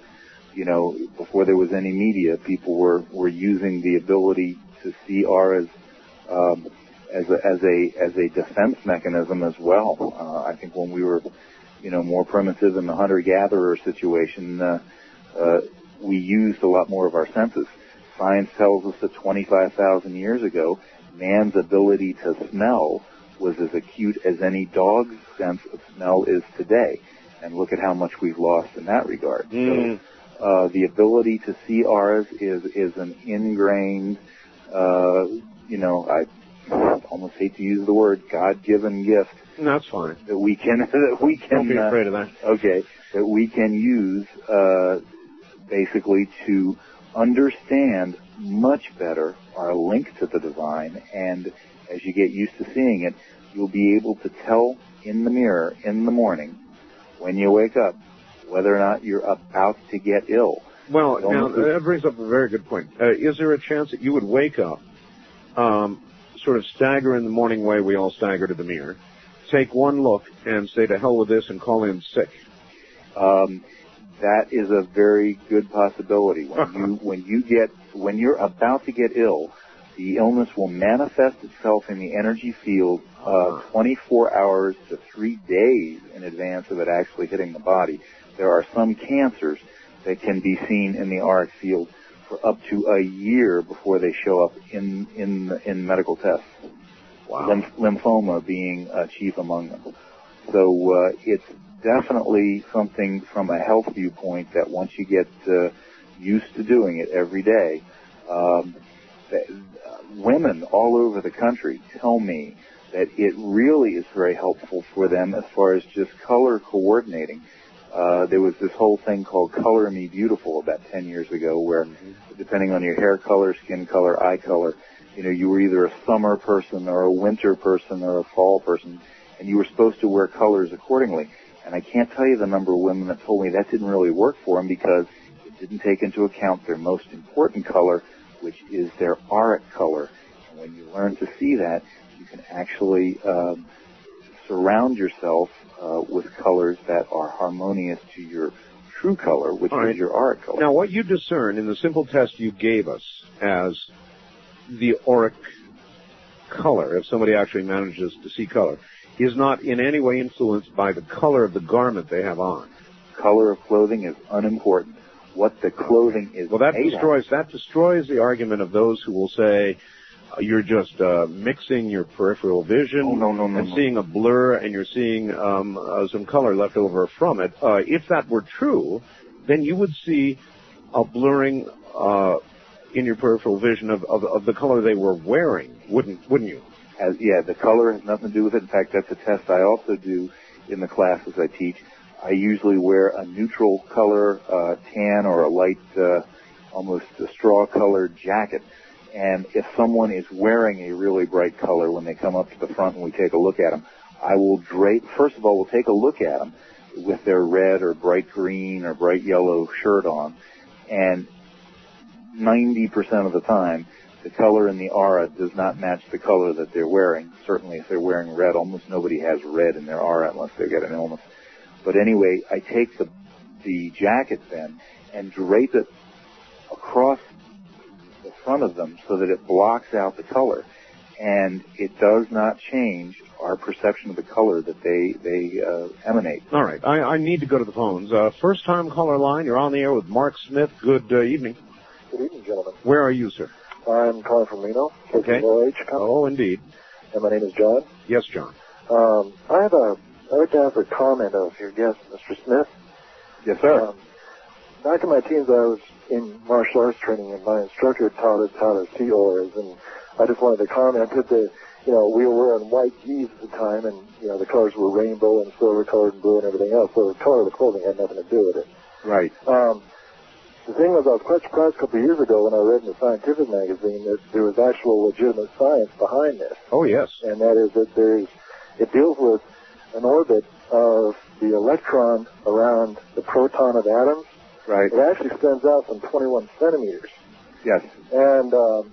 before there was any media, people were using the ability to see auras as a defense mechanism as well. I think when we were, more primitive in the hunter-gatherer situation, we used a lot more of our senses. Science tells us that 25,000 years ago, man's ability to smell was as acute as any dog's sense of smell is today. And look at how much we've lost in that regard. So, the ability to see auras is an ingrained, I almost hate to use the word God-given gift. That's fine. That we can. Don't be afraid of that. Okay, that we can use basically to understand much better our link to the divine, and as you get used to seeing it, you'll be able to tell in the mirror in the morning when you wake up whether or not you're about to get ill. Well, now, that brings up a very good point. Is there a chance that you would wake up, sort of stagger in the morning way we all stagger to the mirror, take one look and say to hell with this and call in sick? That is a very good possibility. When you're about to get ill, the illness will manifest itself in the energy field 24 hours to 3 days in advance of it actually hitting the body. There are some cancers that can be seen in the auric field for up to a year before they show up in medical tests. Wow. Lymphoma being chief among them. So it's definitely something from a health viewpoint that once you get used to doing it every day, women all over the country tell me that it really is very helpful for them as far as just color coordinating. There was this whole thing called Color Me Beautiful about 10 years ago where, depending on your hair color, skin color, eye color, you were either a summer person or a winter person or a fall person, and you were supposed to wear colors accordingly. And I can't tell you the number of women that told me that didn't really work for them because it didn't take into account their most important color, which is their auric color. And when you learn to see that, you can actually surround yourself with colors that are harmonious to your true color, which is your auric color. Now, what you discern in the simple test you gave us as the auric color, if somebody actually manages to see color, is not in any way influenced by the color of the garment they have on. Color of clothing is unimportant. what the clothing is. Well, that made destroys the argument of those who will say you're just mixing your peripheral vision and seeing a blur, and you're seeing some color left over from it. If that were true, then you would see a blurring in your peripheral vision of the color they were wearing, wouldn't you? Yeah, the color has nothing to do with it. In fact, that's a test I also do in the classes I teach. I usually wear a neutral color tan or a light, almost a straw-colored jacket. And if someone is wearing a really bright color when they come up to the front and we take a look at them, I will first of all, we'll take a look at them with their red or bright green or bright yellow shirt on. And 90% of the time, the color in the aura does not match the color that they're wearing. Certainly if they're wearing red, almost nobody has red in their aura unless they get an illness. But anyway, I take the jacket then and drape it across the front of them so that it blocks out the color. And it does not change our perception of the color that they emanate. All right. I need to go to the phones. First-time caller line, you're on the air with Mark Smith. Good evening. Good evening, gentlemen. Where are you, sir? I'm calling from Reno. Okay. Oh, indeed. And my name is John. Yes, John. I'd like to ask a comment of your guest, Mr. Smith. Yes, sir. Back in my teens, I was in martial arts training, and my instructor taught us how to see auras, and I just wanted to comment that we were wearing white gis at the time, and, the colors were rainbow and silver colored and blue and everything else, so the color of the clothing had nothing to do with it. Right. The thing was, I was quite surprised a couple of years ago when I read in the scientific magazine that there was actual legitimate science behind this. Oh, yes. And that is that it deals with an orbit of the electron around the proton of atoms. Right. It actually extends out some 21 centimeters. Yes. And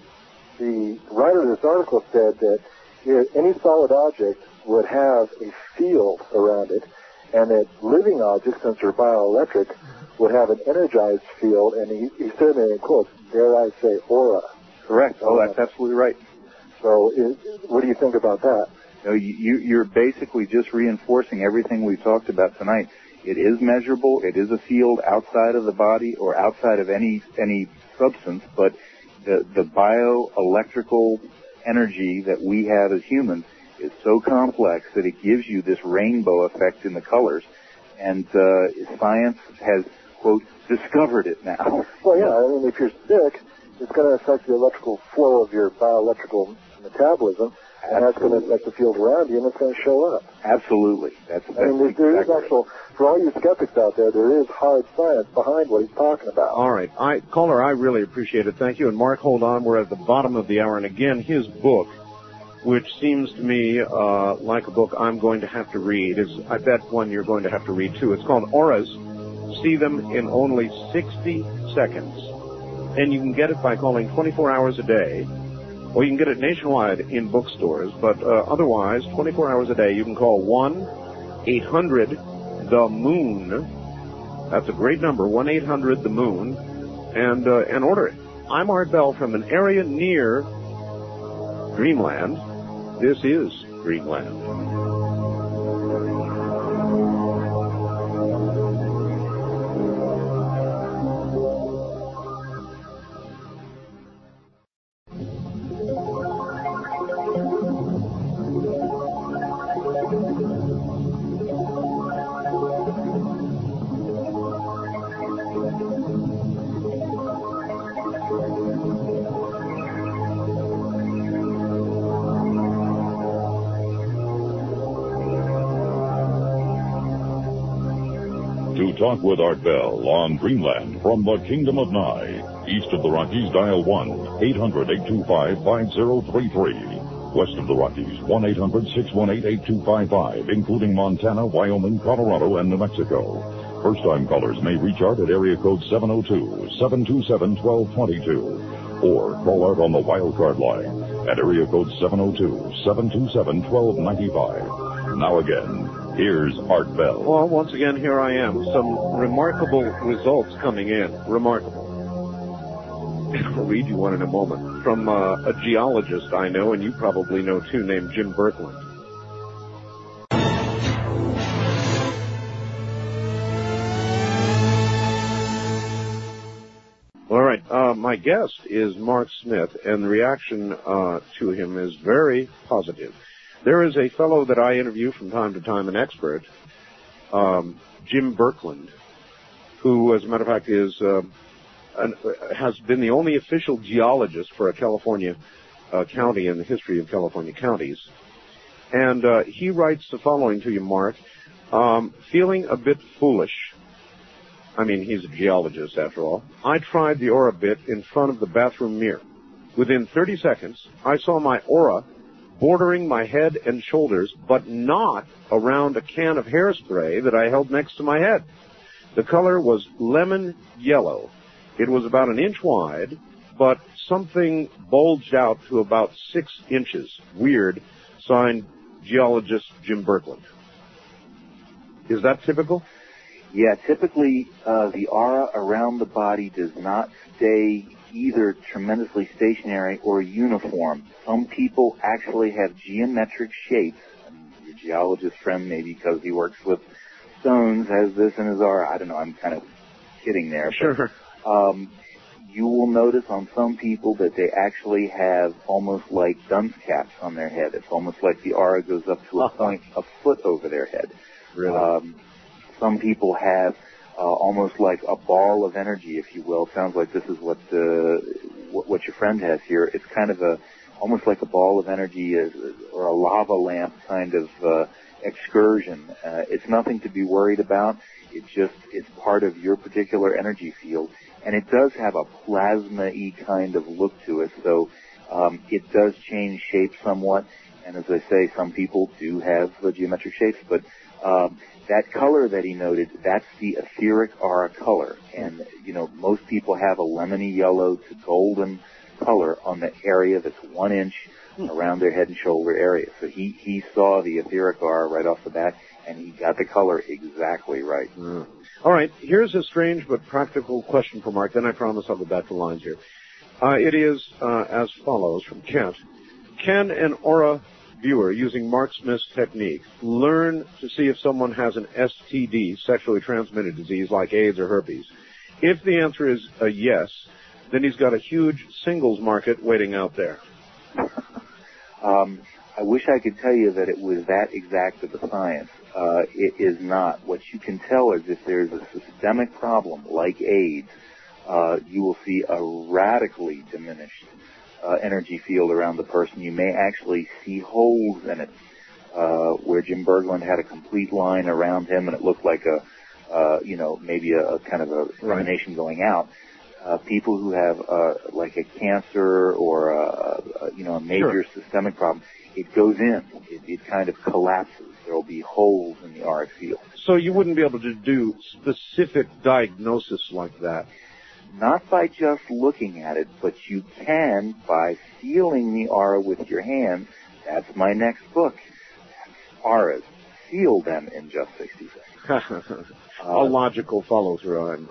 the writer of this article said that any solid object would have a field around it, and that living objects, since they're bioelectric, would have an energized field, and he said in quotes, dare I say, aura. Correct. Oh, that's absolutely right. So what do you think about that? You're basically just reinforcing everything we talked about tonight. It is measurable. It is a field outside of the body or outside of any substance, but the bioelectrical energy that we have as humans is so complex that it gives you this rainbow effect in the colors. And science has, quote, discovered it now. Well, yeah, I mean, if you're sick, it's going to affect the electrical flow of your bioelectrical metabolism, and that's going to affect the field around you, and it's going to show up. Absolutely. That's there is actual, for all you skeptics out there, there is hard science behind what he's talking about. All right. Caller, I really appreciate it. Thank you. And Mark, hold on. We're at the bottom of the hour. And again, his book, which seems to me like a book I'm going to have to read, is, I bet, one you're going to have to read, too. It's called Auras. See them in only 60 seconds. And you can get it by calling 24 hours a day. Or you can get it nationwide in bookstores, but otherwise, 24 hours a day, you can call 1-800-THE-MOON. That's a great number, 1-800-THE-MOON, and order it. I'm Art Bell from an area near Dreamland. This is Dreamland. Talk with Art Bell on Dreamland from the Kingdom of Nye. East of the Rockies, dial 1-800-825-5033. West of the Rockies, 1-800-618-8255, including Montana, Wyoming, Colorado, and New Mexico. First-time callers may reach Art at area code 702-727-1222. Or call Art on the wildcard line at area code 702-727-1295. Now again, here's Art Bell. Well, once again, here I am. Some remarkable results coming in. Remarkable. I'll read you one in a moment. From a geologist I know, and you probably know too, named Jim Birkeland. guest is Mark Smith, and the reaction to him is very positive. There is a fellow that I interview from time to time, an expert, Jim Birkeland, who, as a matter of fact, has been the only official geologist for a California county in the history of California counties. And he writes the following to you, Mark. Feeling a bit foolish. I mean, he's a geologist, after all. I tried the aura bit in front of the bathroom mirror. Within 30 seconds, I saw my aura bordering my head and shoulders, but not around a can of hairspray that I held next to my head. The color was lemon yellow. It was about an inch wide, but something bulged out to about 6 inches. Weird. Signed, geologist Jim Birkeland. Is that typical? Yeah, typically the aura around the body does not stay either tremendously stationary or uniform. Some people actually have geometric shapes. Your geologist friend, maybe because he works with stones, has this in his aura. I don't know, I'm kind of kidding there. Sure. But, you will notice on some people that they actually have almost like dunce caps on their head. It's almost like the aura goes up to a point a foot over their head. Really? Some people have almost like a ball of energy, if you will. Sounds like this is what your friend has here. It's kind of almost like a ball of energy or a lava lamp kind of excursion. It's nothing to be worried about. It's part of your particular energy field. And it does have a plasma-y kind of look to it, so it does change shape somewhat. And as I say, some people do have geometric shapes, but that color that he noted, that's the etheric aura color. And, most people have a lemony yellow to golden color on the area that's 1 inch around their head and shoulder area. So he saw the etheric aura right off the bat, and he got the color exactly right. All right, here's a strange but practical question for Mark. Then I promise I'll go back to the lines here. It is as follows from Kent. Can an aura viewer using Mark Smith's technique learn to see if someone has an STD, sexually transmitted disease like AIDS or herpes? If the answer is a yes, then he's got a huge singles market waiting out there. I wish I could tell you that it was that exact of a science. It is not. What you can tell is if there's a systemic problem like AIDS, you will see a radically diminished energy field around the person. You may actually see holes in it, where Jim Birkeland had a complete line around him and it looked like maybe a kind of a emanation going out. People who have like a cancer or a major systemic problem, it goes in. It kind of collapses. There will be holes in the auric field. So you wouldn't be able to do specific diagnosis like that? Not by just looking at it, but you can by feeling the aura with your hand. That's my next book. Auras. Feel them in just 60 seconds. A logical follow-through.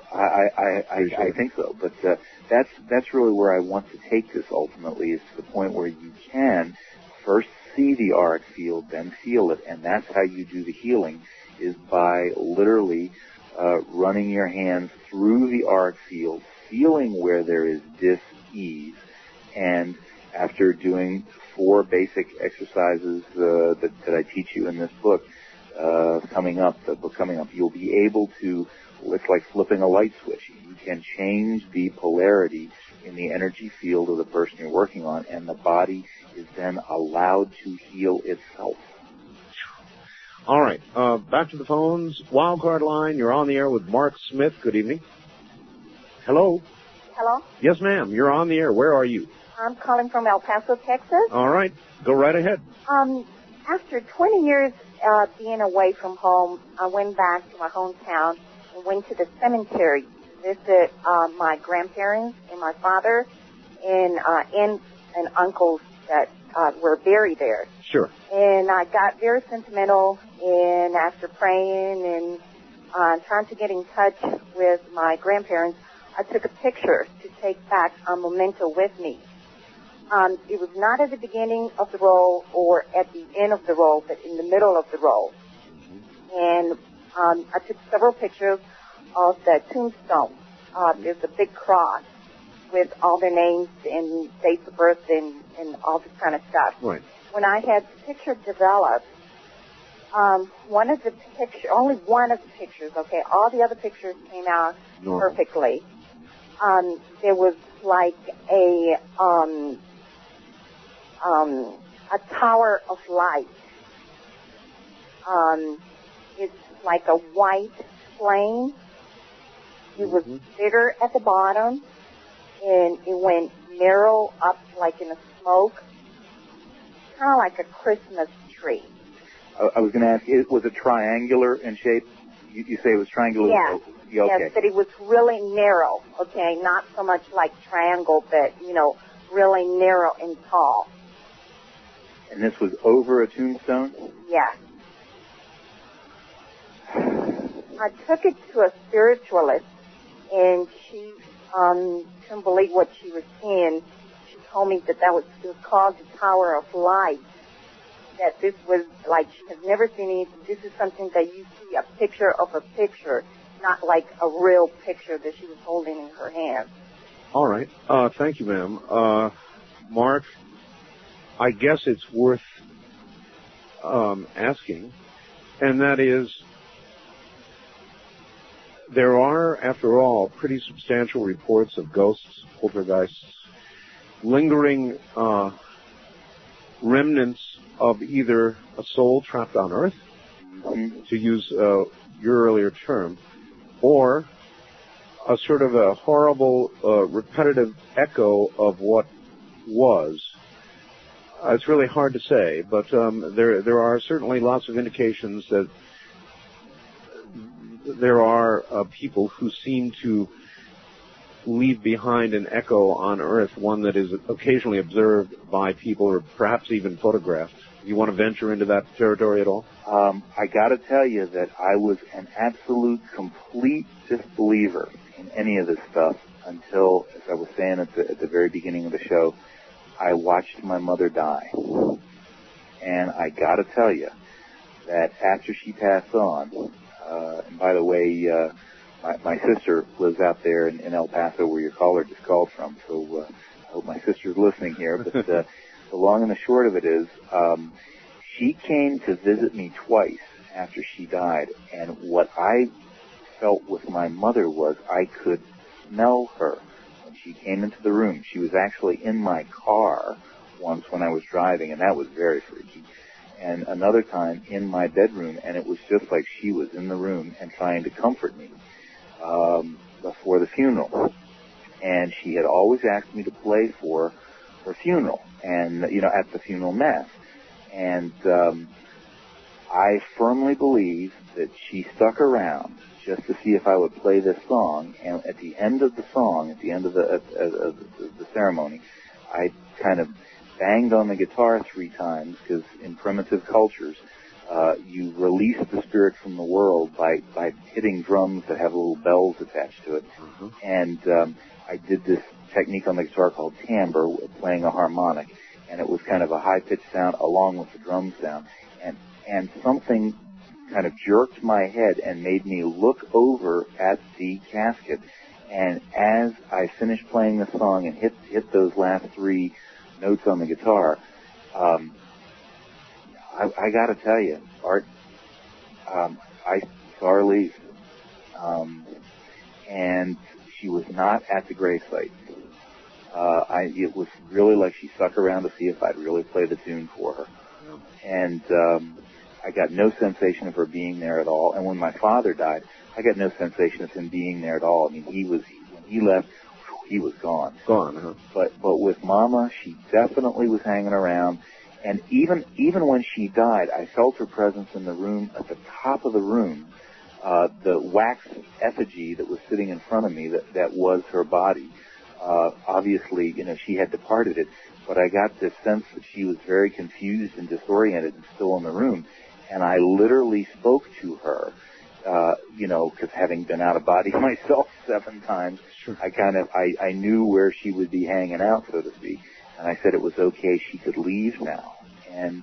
I think so, but that's really where I want to take this ultimately, is to the point where you can first see the auric field, then feel it, and that's how you do the healing, is by literally running your hands through the auric field, feeling where there is dis-ease, and after doing 4 basic exercises that I teach you in this book, coming up, you'll be able to, it's like flipping a light switch. You can change the polarity in the energy field of the person you're working on, and the body is then allowed to heal itself. All right, back to the phones. Wildcard line, you're on the air with Mark Smith. Good evening. Hello? Hello? Yes, ma'am, you're on the air. Where are you? I'm calling from El Paso, Texas. All right, go right ahead. After 20 years being away from home, I went back to my hometown and went to the cemetery to visit my grandparents and my father and aunts and uncles that were buried there. Sure. And I got very sentimental, and after praying and trying to get in touch with my grandparents, I took a picture to take back a memento with me. It was not at the beginning of the roll or at the end of the roll, but in the middle of the roll. And I took several pictures of the tombstone. There's a big cross. with all their names and dates of birth and all this kind of stuff. Right. When I had the picture developed, one of the pictures, only one of the pictures, okay, all the other pictures came out perfectly. There was like a tower of light. It's like a white flame. It was bigger at the bottom, and it went narrow up like in a smoke, kind of like a Christmas tree. I was going to ask, was it triangular in shape? You say it was triangular? Yeah. Yeah, okay. Yes, but it was really narrow, okay? Not so much like triangle, but, really narrow and tall. And this was over a tombstone? Yeah. I took it to a spiritualist, and she couldn't believe what she was seeing. She told me that it was called the Tower of Light, that this was like she has never seen anything. This is something that you see a picture of a picture, not like a real picture that she was holding in her hand. All right. Thank you, ma'am. Mark, I guess it's worth asking, and that is, there are, after all, pretty substantial reports of ghosts, poltergeists, lingering remnants of either a soul trapped on Earth, to use your earlier term, or a sort of a horrible, repetitive echo of what was. It's really hard to say, but there are certainly lots of indications that there are people who seem to leave behind an echo on Earth, one that is occasionally observed by people or perhaps even photographed. You want to venture into that territory at all? I got to tell you that I was an absolute, complete disbeliever in any of this stuff until, as I was saying at the very beginning of the show, I watched my mother die. And I got to tell you that after she passed on, and by the way, my sister lives out there in El Paso where your caller just called from, so I hope my sister's listening here. But the long and the short of it is, she came to visit me twice after she died, and what I felt with my mother was I could smell her when she came into the room. She was actually in my car once when I was driving, and that was very freaky. And another time in my bedroom, and it was just like she was in the room and trying to comfort me before the funeral. And she had always asked me to play for her funeral, and at the funeral mass. And I firmly believe that she stuck around just to see if I would play this song. And at the end of the song, at the end of the ceremony, I kind of banged on the guitar 3 times, because in primitive cultures, you release the spirit from the world by hitting drums that have little bells attached to it. And I did this technique on the guitar called timbre, playing a harmonic, and it was kind of a high-pitched sound along with the drum sound. And something kind of jerked my head and made me look over at the casket. And as I finished playing the song and hit those last 3 notes on the guitar, I got to tell you, Art, I saw her leave, and she was not at the gravesite. It was really like she stuck around to see if I'd really play the tune for her, and I got no sensation of her being there at all. And when my father died, I got no sensation of him being there at all. I mean, when he left, he was gone. Gone, huh? But with Mama, she definitely was hanging around. And even when she died, I felt her presence in the room. At the top of the room, the wax effigy that was sitting in front of me, that was her body. Obviously, she had departed it, but I got this sense that she was very confused and disoriented and still in the room. And I literally spoke to her, because having been out of body myself 7 times, sure. I knew where she would be hanging out, so to speak. And I said it was okay, she could leave now. And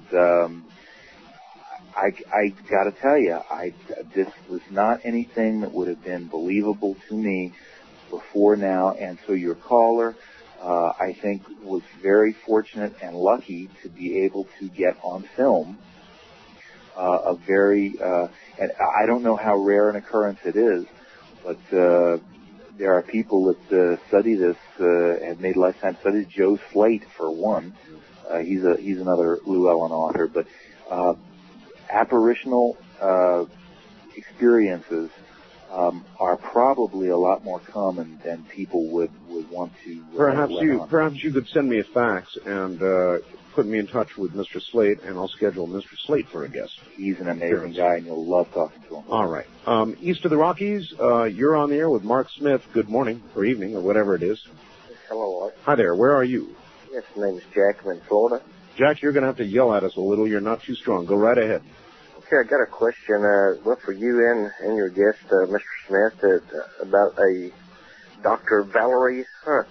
I got to tell you, this was not anything that would have been believable to me before now, and so your caller, I think, was very fortunate and lucky to be able to get on film a very, and I don't know how rare an occurrence it is, but there are people that study this, have made lifetime studies. Joe Slate, for one, he's another Llewellyn author, but apparitional experiences are probably a lot more common than people would want to. Perhaps you could send me a fax and put me in touch with Mr. Slate, and I'll schedule Mr. Slate for a guest. He's an amazing guy, and you'll love talking to him. All right. East of the Rockies, you're on the air with Mark Smith. Good morning, or evening, or whatever it is. Hello, Art. Hi there. Where are you? Yes, my name is Jack. I'm in Florida. Jack, you're going to have to yell at us a little. You're not too strong. Go right ahead. Okay, I got a question, well, for you and your guest, Mr. Smith, about a Dr. Valerie Hunt.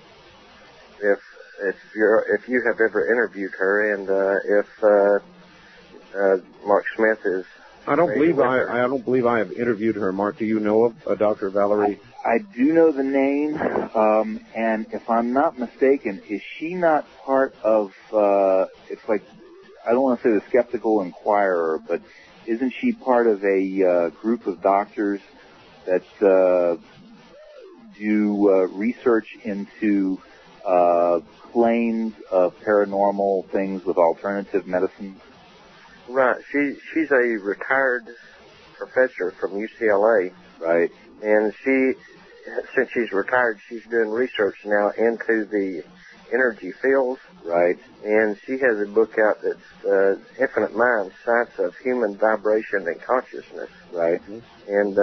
If you have ever interviewed her, and if Mark Smith is. I don't believe I have interviewed her. Mark, do you know of Dr. Valerie? I do know the name, and if I'm not mistaken, is she not part of? It's like, I don't want to say the Skeptical Inquirer, but isn't she part of a group of doctors that do research into claims of paranormal things with alternative medicine? Right. She's a retired professor from UCLA. Right. And since she's retired, she's doing research now into the energy fields. Right. And she has a book out that's Infinite Mind, Science of Human Vibration and Consciousness. Right. And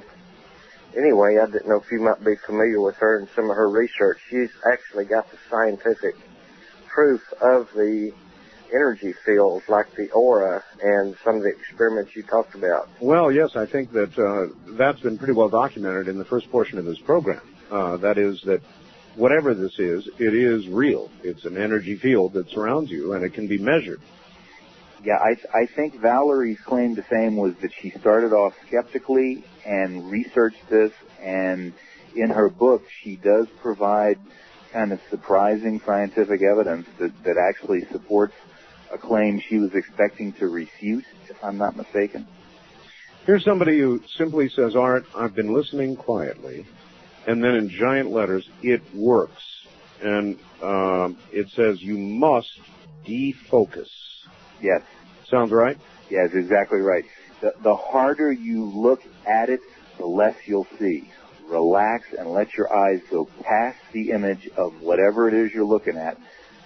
anyway, I didn't know if you might be familiar with her and some of her research. She's actually got the scientific proof of the energy fields, like the aura and some of the experiments you talked about. Well, yes, I think that that's been pretty well documented in the first portion of this program. That is that whatever this is, it is real. It's an energy field that surrounds you, and it can be measured. Yeah, I think Valerie's claim to fame was that she started off skeptically and researched this, and in her book she does provide kind of surprising scientific evidence that actually supports a claim she was expecting to refute, if I'm not mistaken. Here's somebody who simply says, Art, I've been listening quietly, and then in giant letters, it works. And it says, you must defocus. Yes. Sounds right? Yes, exactly right. The harder you look at it, the less you'll see. Relax and let your eyes go past the image of whatever it is you're looking at,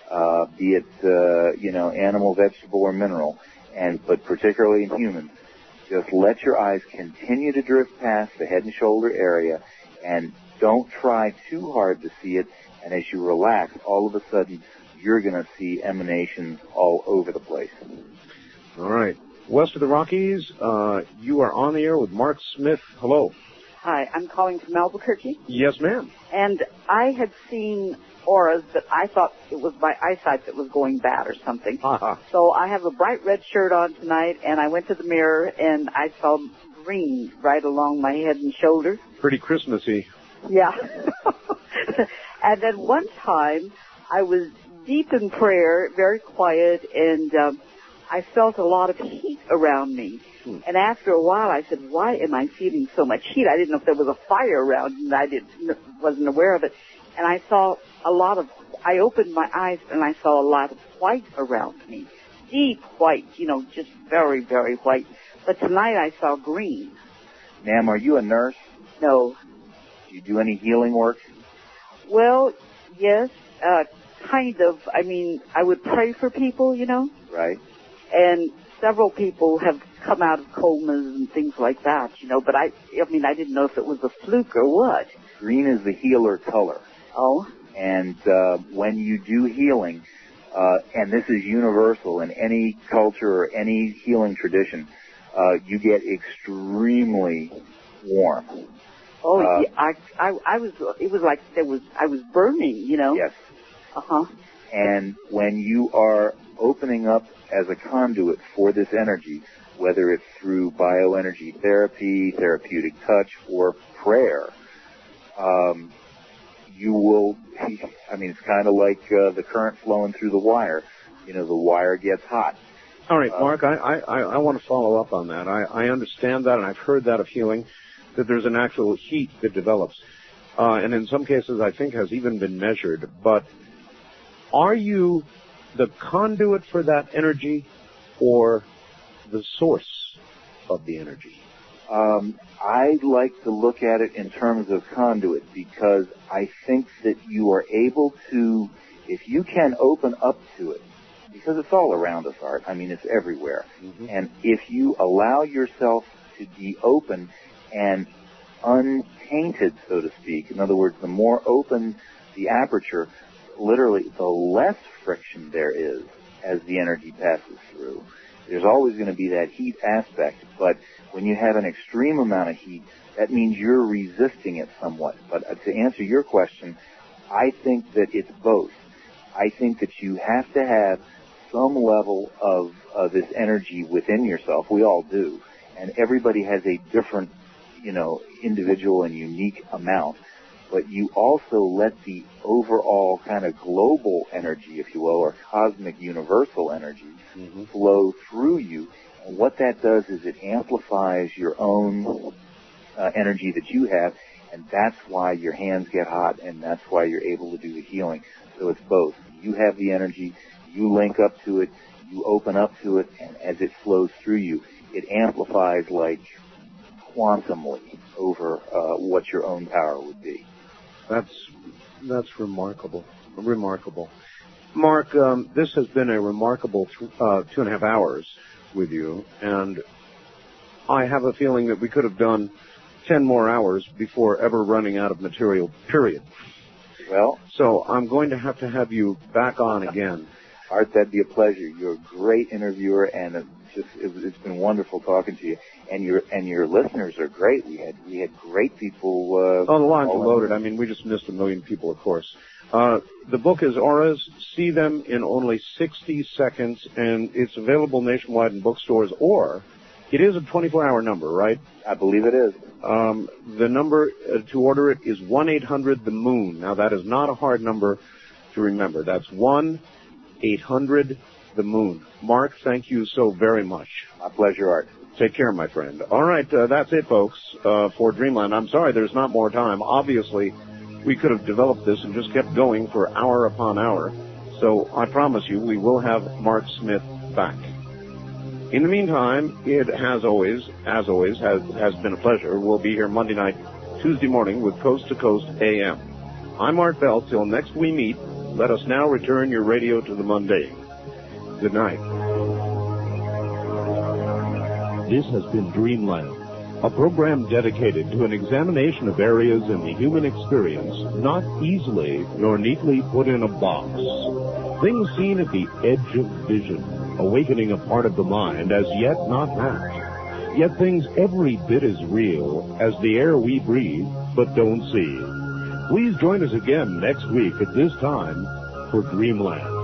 be it, animal, vegetable, or mineral, but particularly in humans. Just let your eyes continue to drift past the head and shoulder area, and don't try too hard to see it. And as you relax, all of a sudden, you're going to see emanations all over the place. All right. West of the Rockies, you are on the air with Mark Smith. Hello. Hi, I'm calling from Albuquerque. Yes, ma'am. And I had seen auras that I thought it was my eyesight that was going bad or something. Uh-huh. So I have a bright red shirt on tonight, and I went to the mirror, and I saw green right along my head and shoulders. Pretty Christmassy. Yeah. And then one time, I was deep in prayer, very quiet, and I felt a lot of heat around me. And after a while, I said, why am I feeling so much heat? I didn't know if there was a fire around, and I wasn't aware of it. And I saw I opened my eyes, and I saw a lot of white around me. Deep white, just very, very white. But tonight I saw green. Ma'am, are you a nurse? No. Do you do any healing work? Well, yes, kind of. I mean, I would pray for people, Right. And several people have come out of comas and things like that, but I didn't know if it was a fluke or what. Green is the healer color. Oh. And when you do healing, and this is universal in any culture or any healing tradition, you get extremely warm. Oh, yeah, it was like I was burning, Yes. Uh-huh. And when you are opening up as a conduit for this energy, whether it's through bioenergy therapy, therapeutic touch, or prayer, you will, I mean, it's kind of like the current flowing through the wire. You know, the wire gets hot. All right, Mark, I want to follow up on that. I understand that, and I've heard that of healing, that there's an actual heat that develops. And in some cases, I think, has even been measured. But are you the conduit for that energy or the source of the energy? I like to look at it in terms of conduit because I think that you are able to, if you can open up to it, because it's all around us, Art. I mean, it's everywhere. Mm-hmm. And if you allow yourself to be open and untainted, so to speak, in other words, the more open the aperture, literally, the less friction there is as the energy passes through. There's always going to be that heat aspect, but when you have an extreme amount of heat, that means you're resisting it somewhat. But to answer your question, I think that it's both. I think that you have to have some level of this energy within yourself. We all do. And everybody has a different, individual and unique amount. But you also let the overall kind of global energy, if you will, or cosmic universal energy flow through you. And what that does is it amplifies your own energy that you have, and that's why your hands get hot, and that's why you're able to do the healing. So it's both. You have the energy, you link up to it, you open up to it, and as it flows through you, it amplifies like quantumly over what your own power would be. That's remarkable. Remarkable. Mark, this has been a remarkable 2.5 hours with you, and I have a feeling that we could have done 10 more hours before ever running out of material, period. Well, so I'm going to have you back on again. Art, that'd be a pleasure. You're a great interviewer, and it's been wonderful talking to you. And your listeners are great. We had great people. The lines are loaded. I mean, we just missed 1 million people, of course. The book is Auras. See them in only 60 seconds, and it's available nationwide in bookstores. Or it is a 24-hour number, right? I believe it is. The number to order it is 1-800-THE-MOON. Now, that is not a hard number to remember. That's 1-800-THE-MOON. Mark, thank you so very much. My pleasure, Art. Take care, my friend. All right, that's it, folks, for Dreamland. I'm sorry there's not more time. Obviously, we could have developed this and just kept going for hour upon hour. So I promise you we will have Mark Smith back. In the meantime, it has been a pleasure. We'll be here Monday night, Tuesday morning with Coast to Coast AM. I'm Art Bell. Till next we meet, let us now return your radio to the mundane. Good night. This has been Dreamland, a program dedicated to an examination of areas in the human experience not easily nor neatly put in a box. Things seen at the edge of vision, awakening a part of the mind as yet not mapped. Yet things every bit as real as the air we breathe but don't see. Please join us again next week at this time for Dreamland.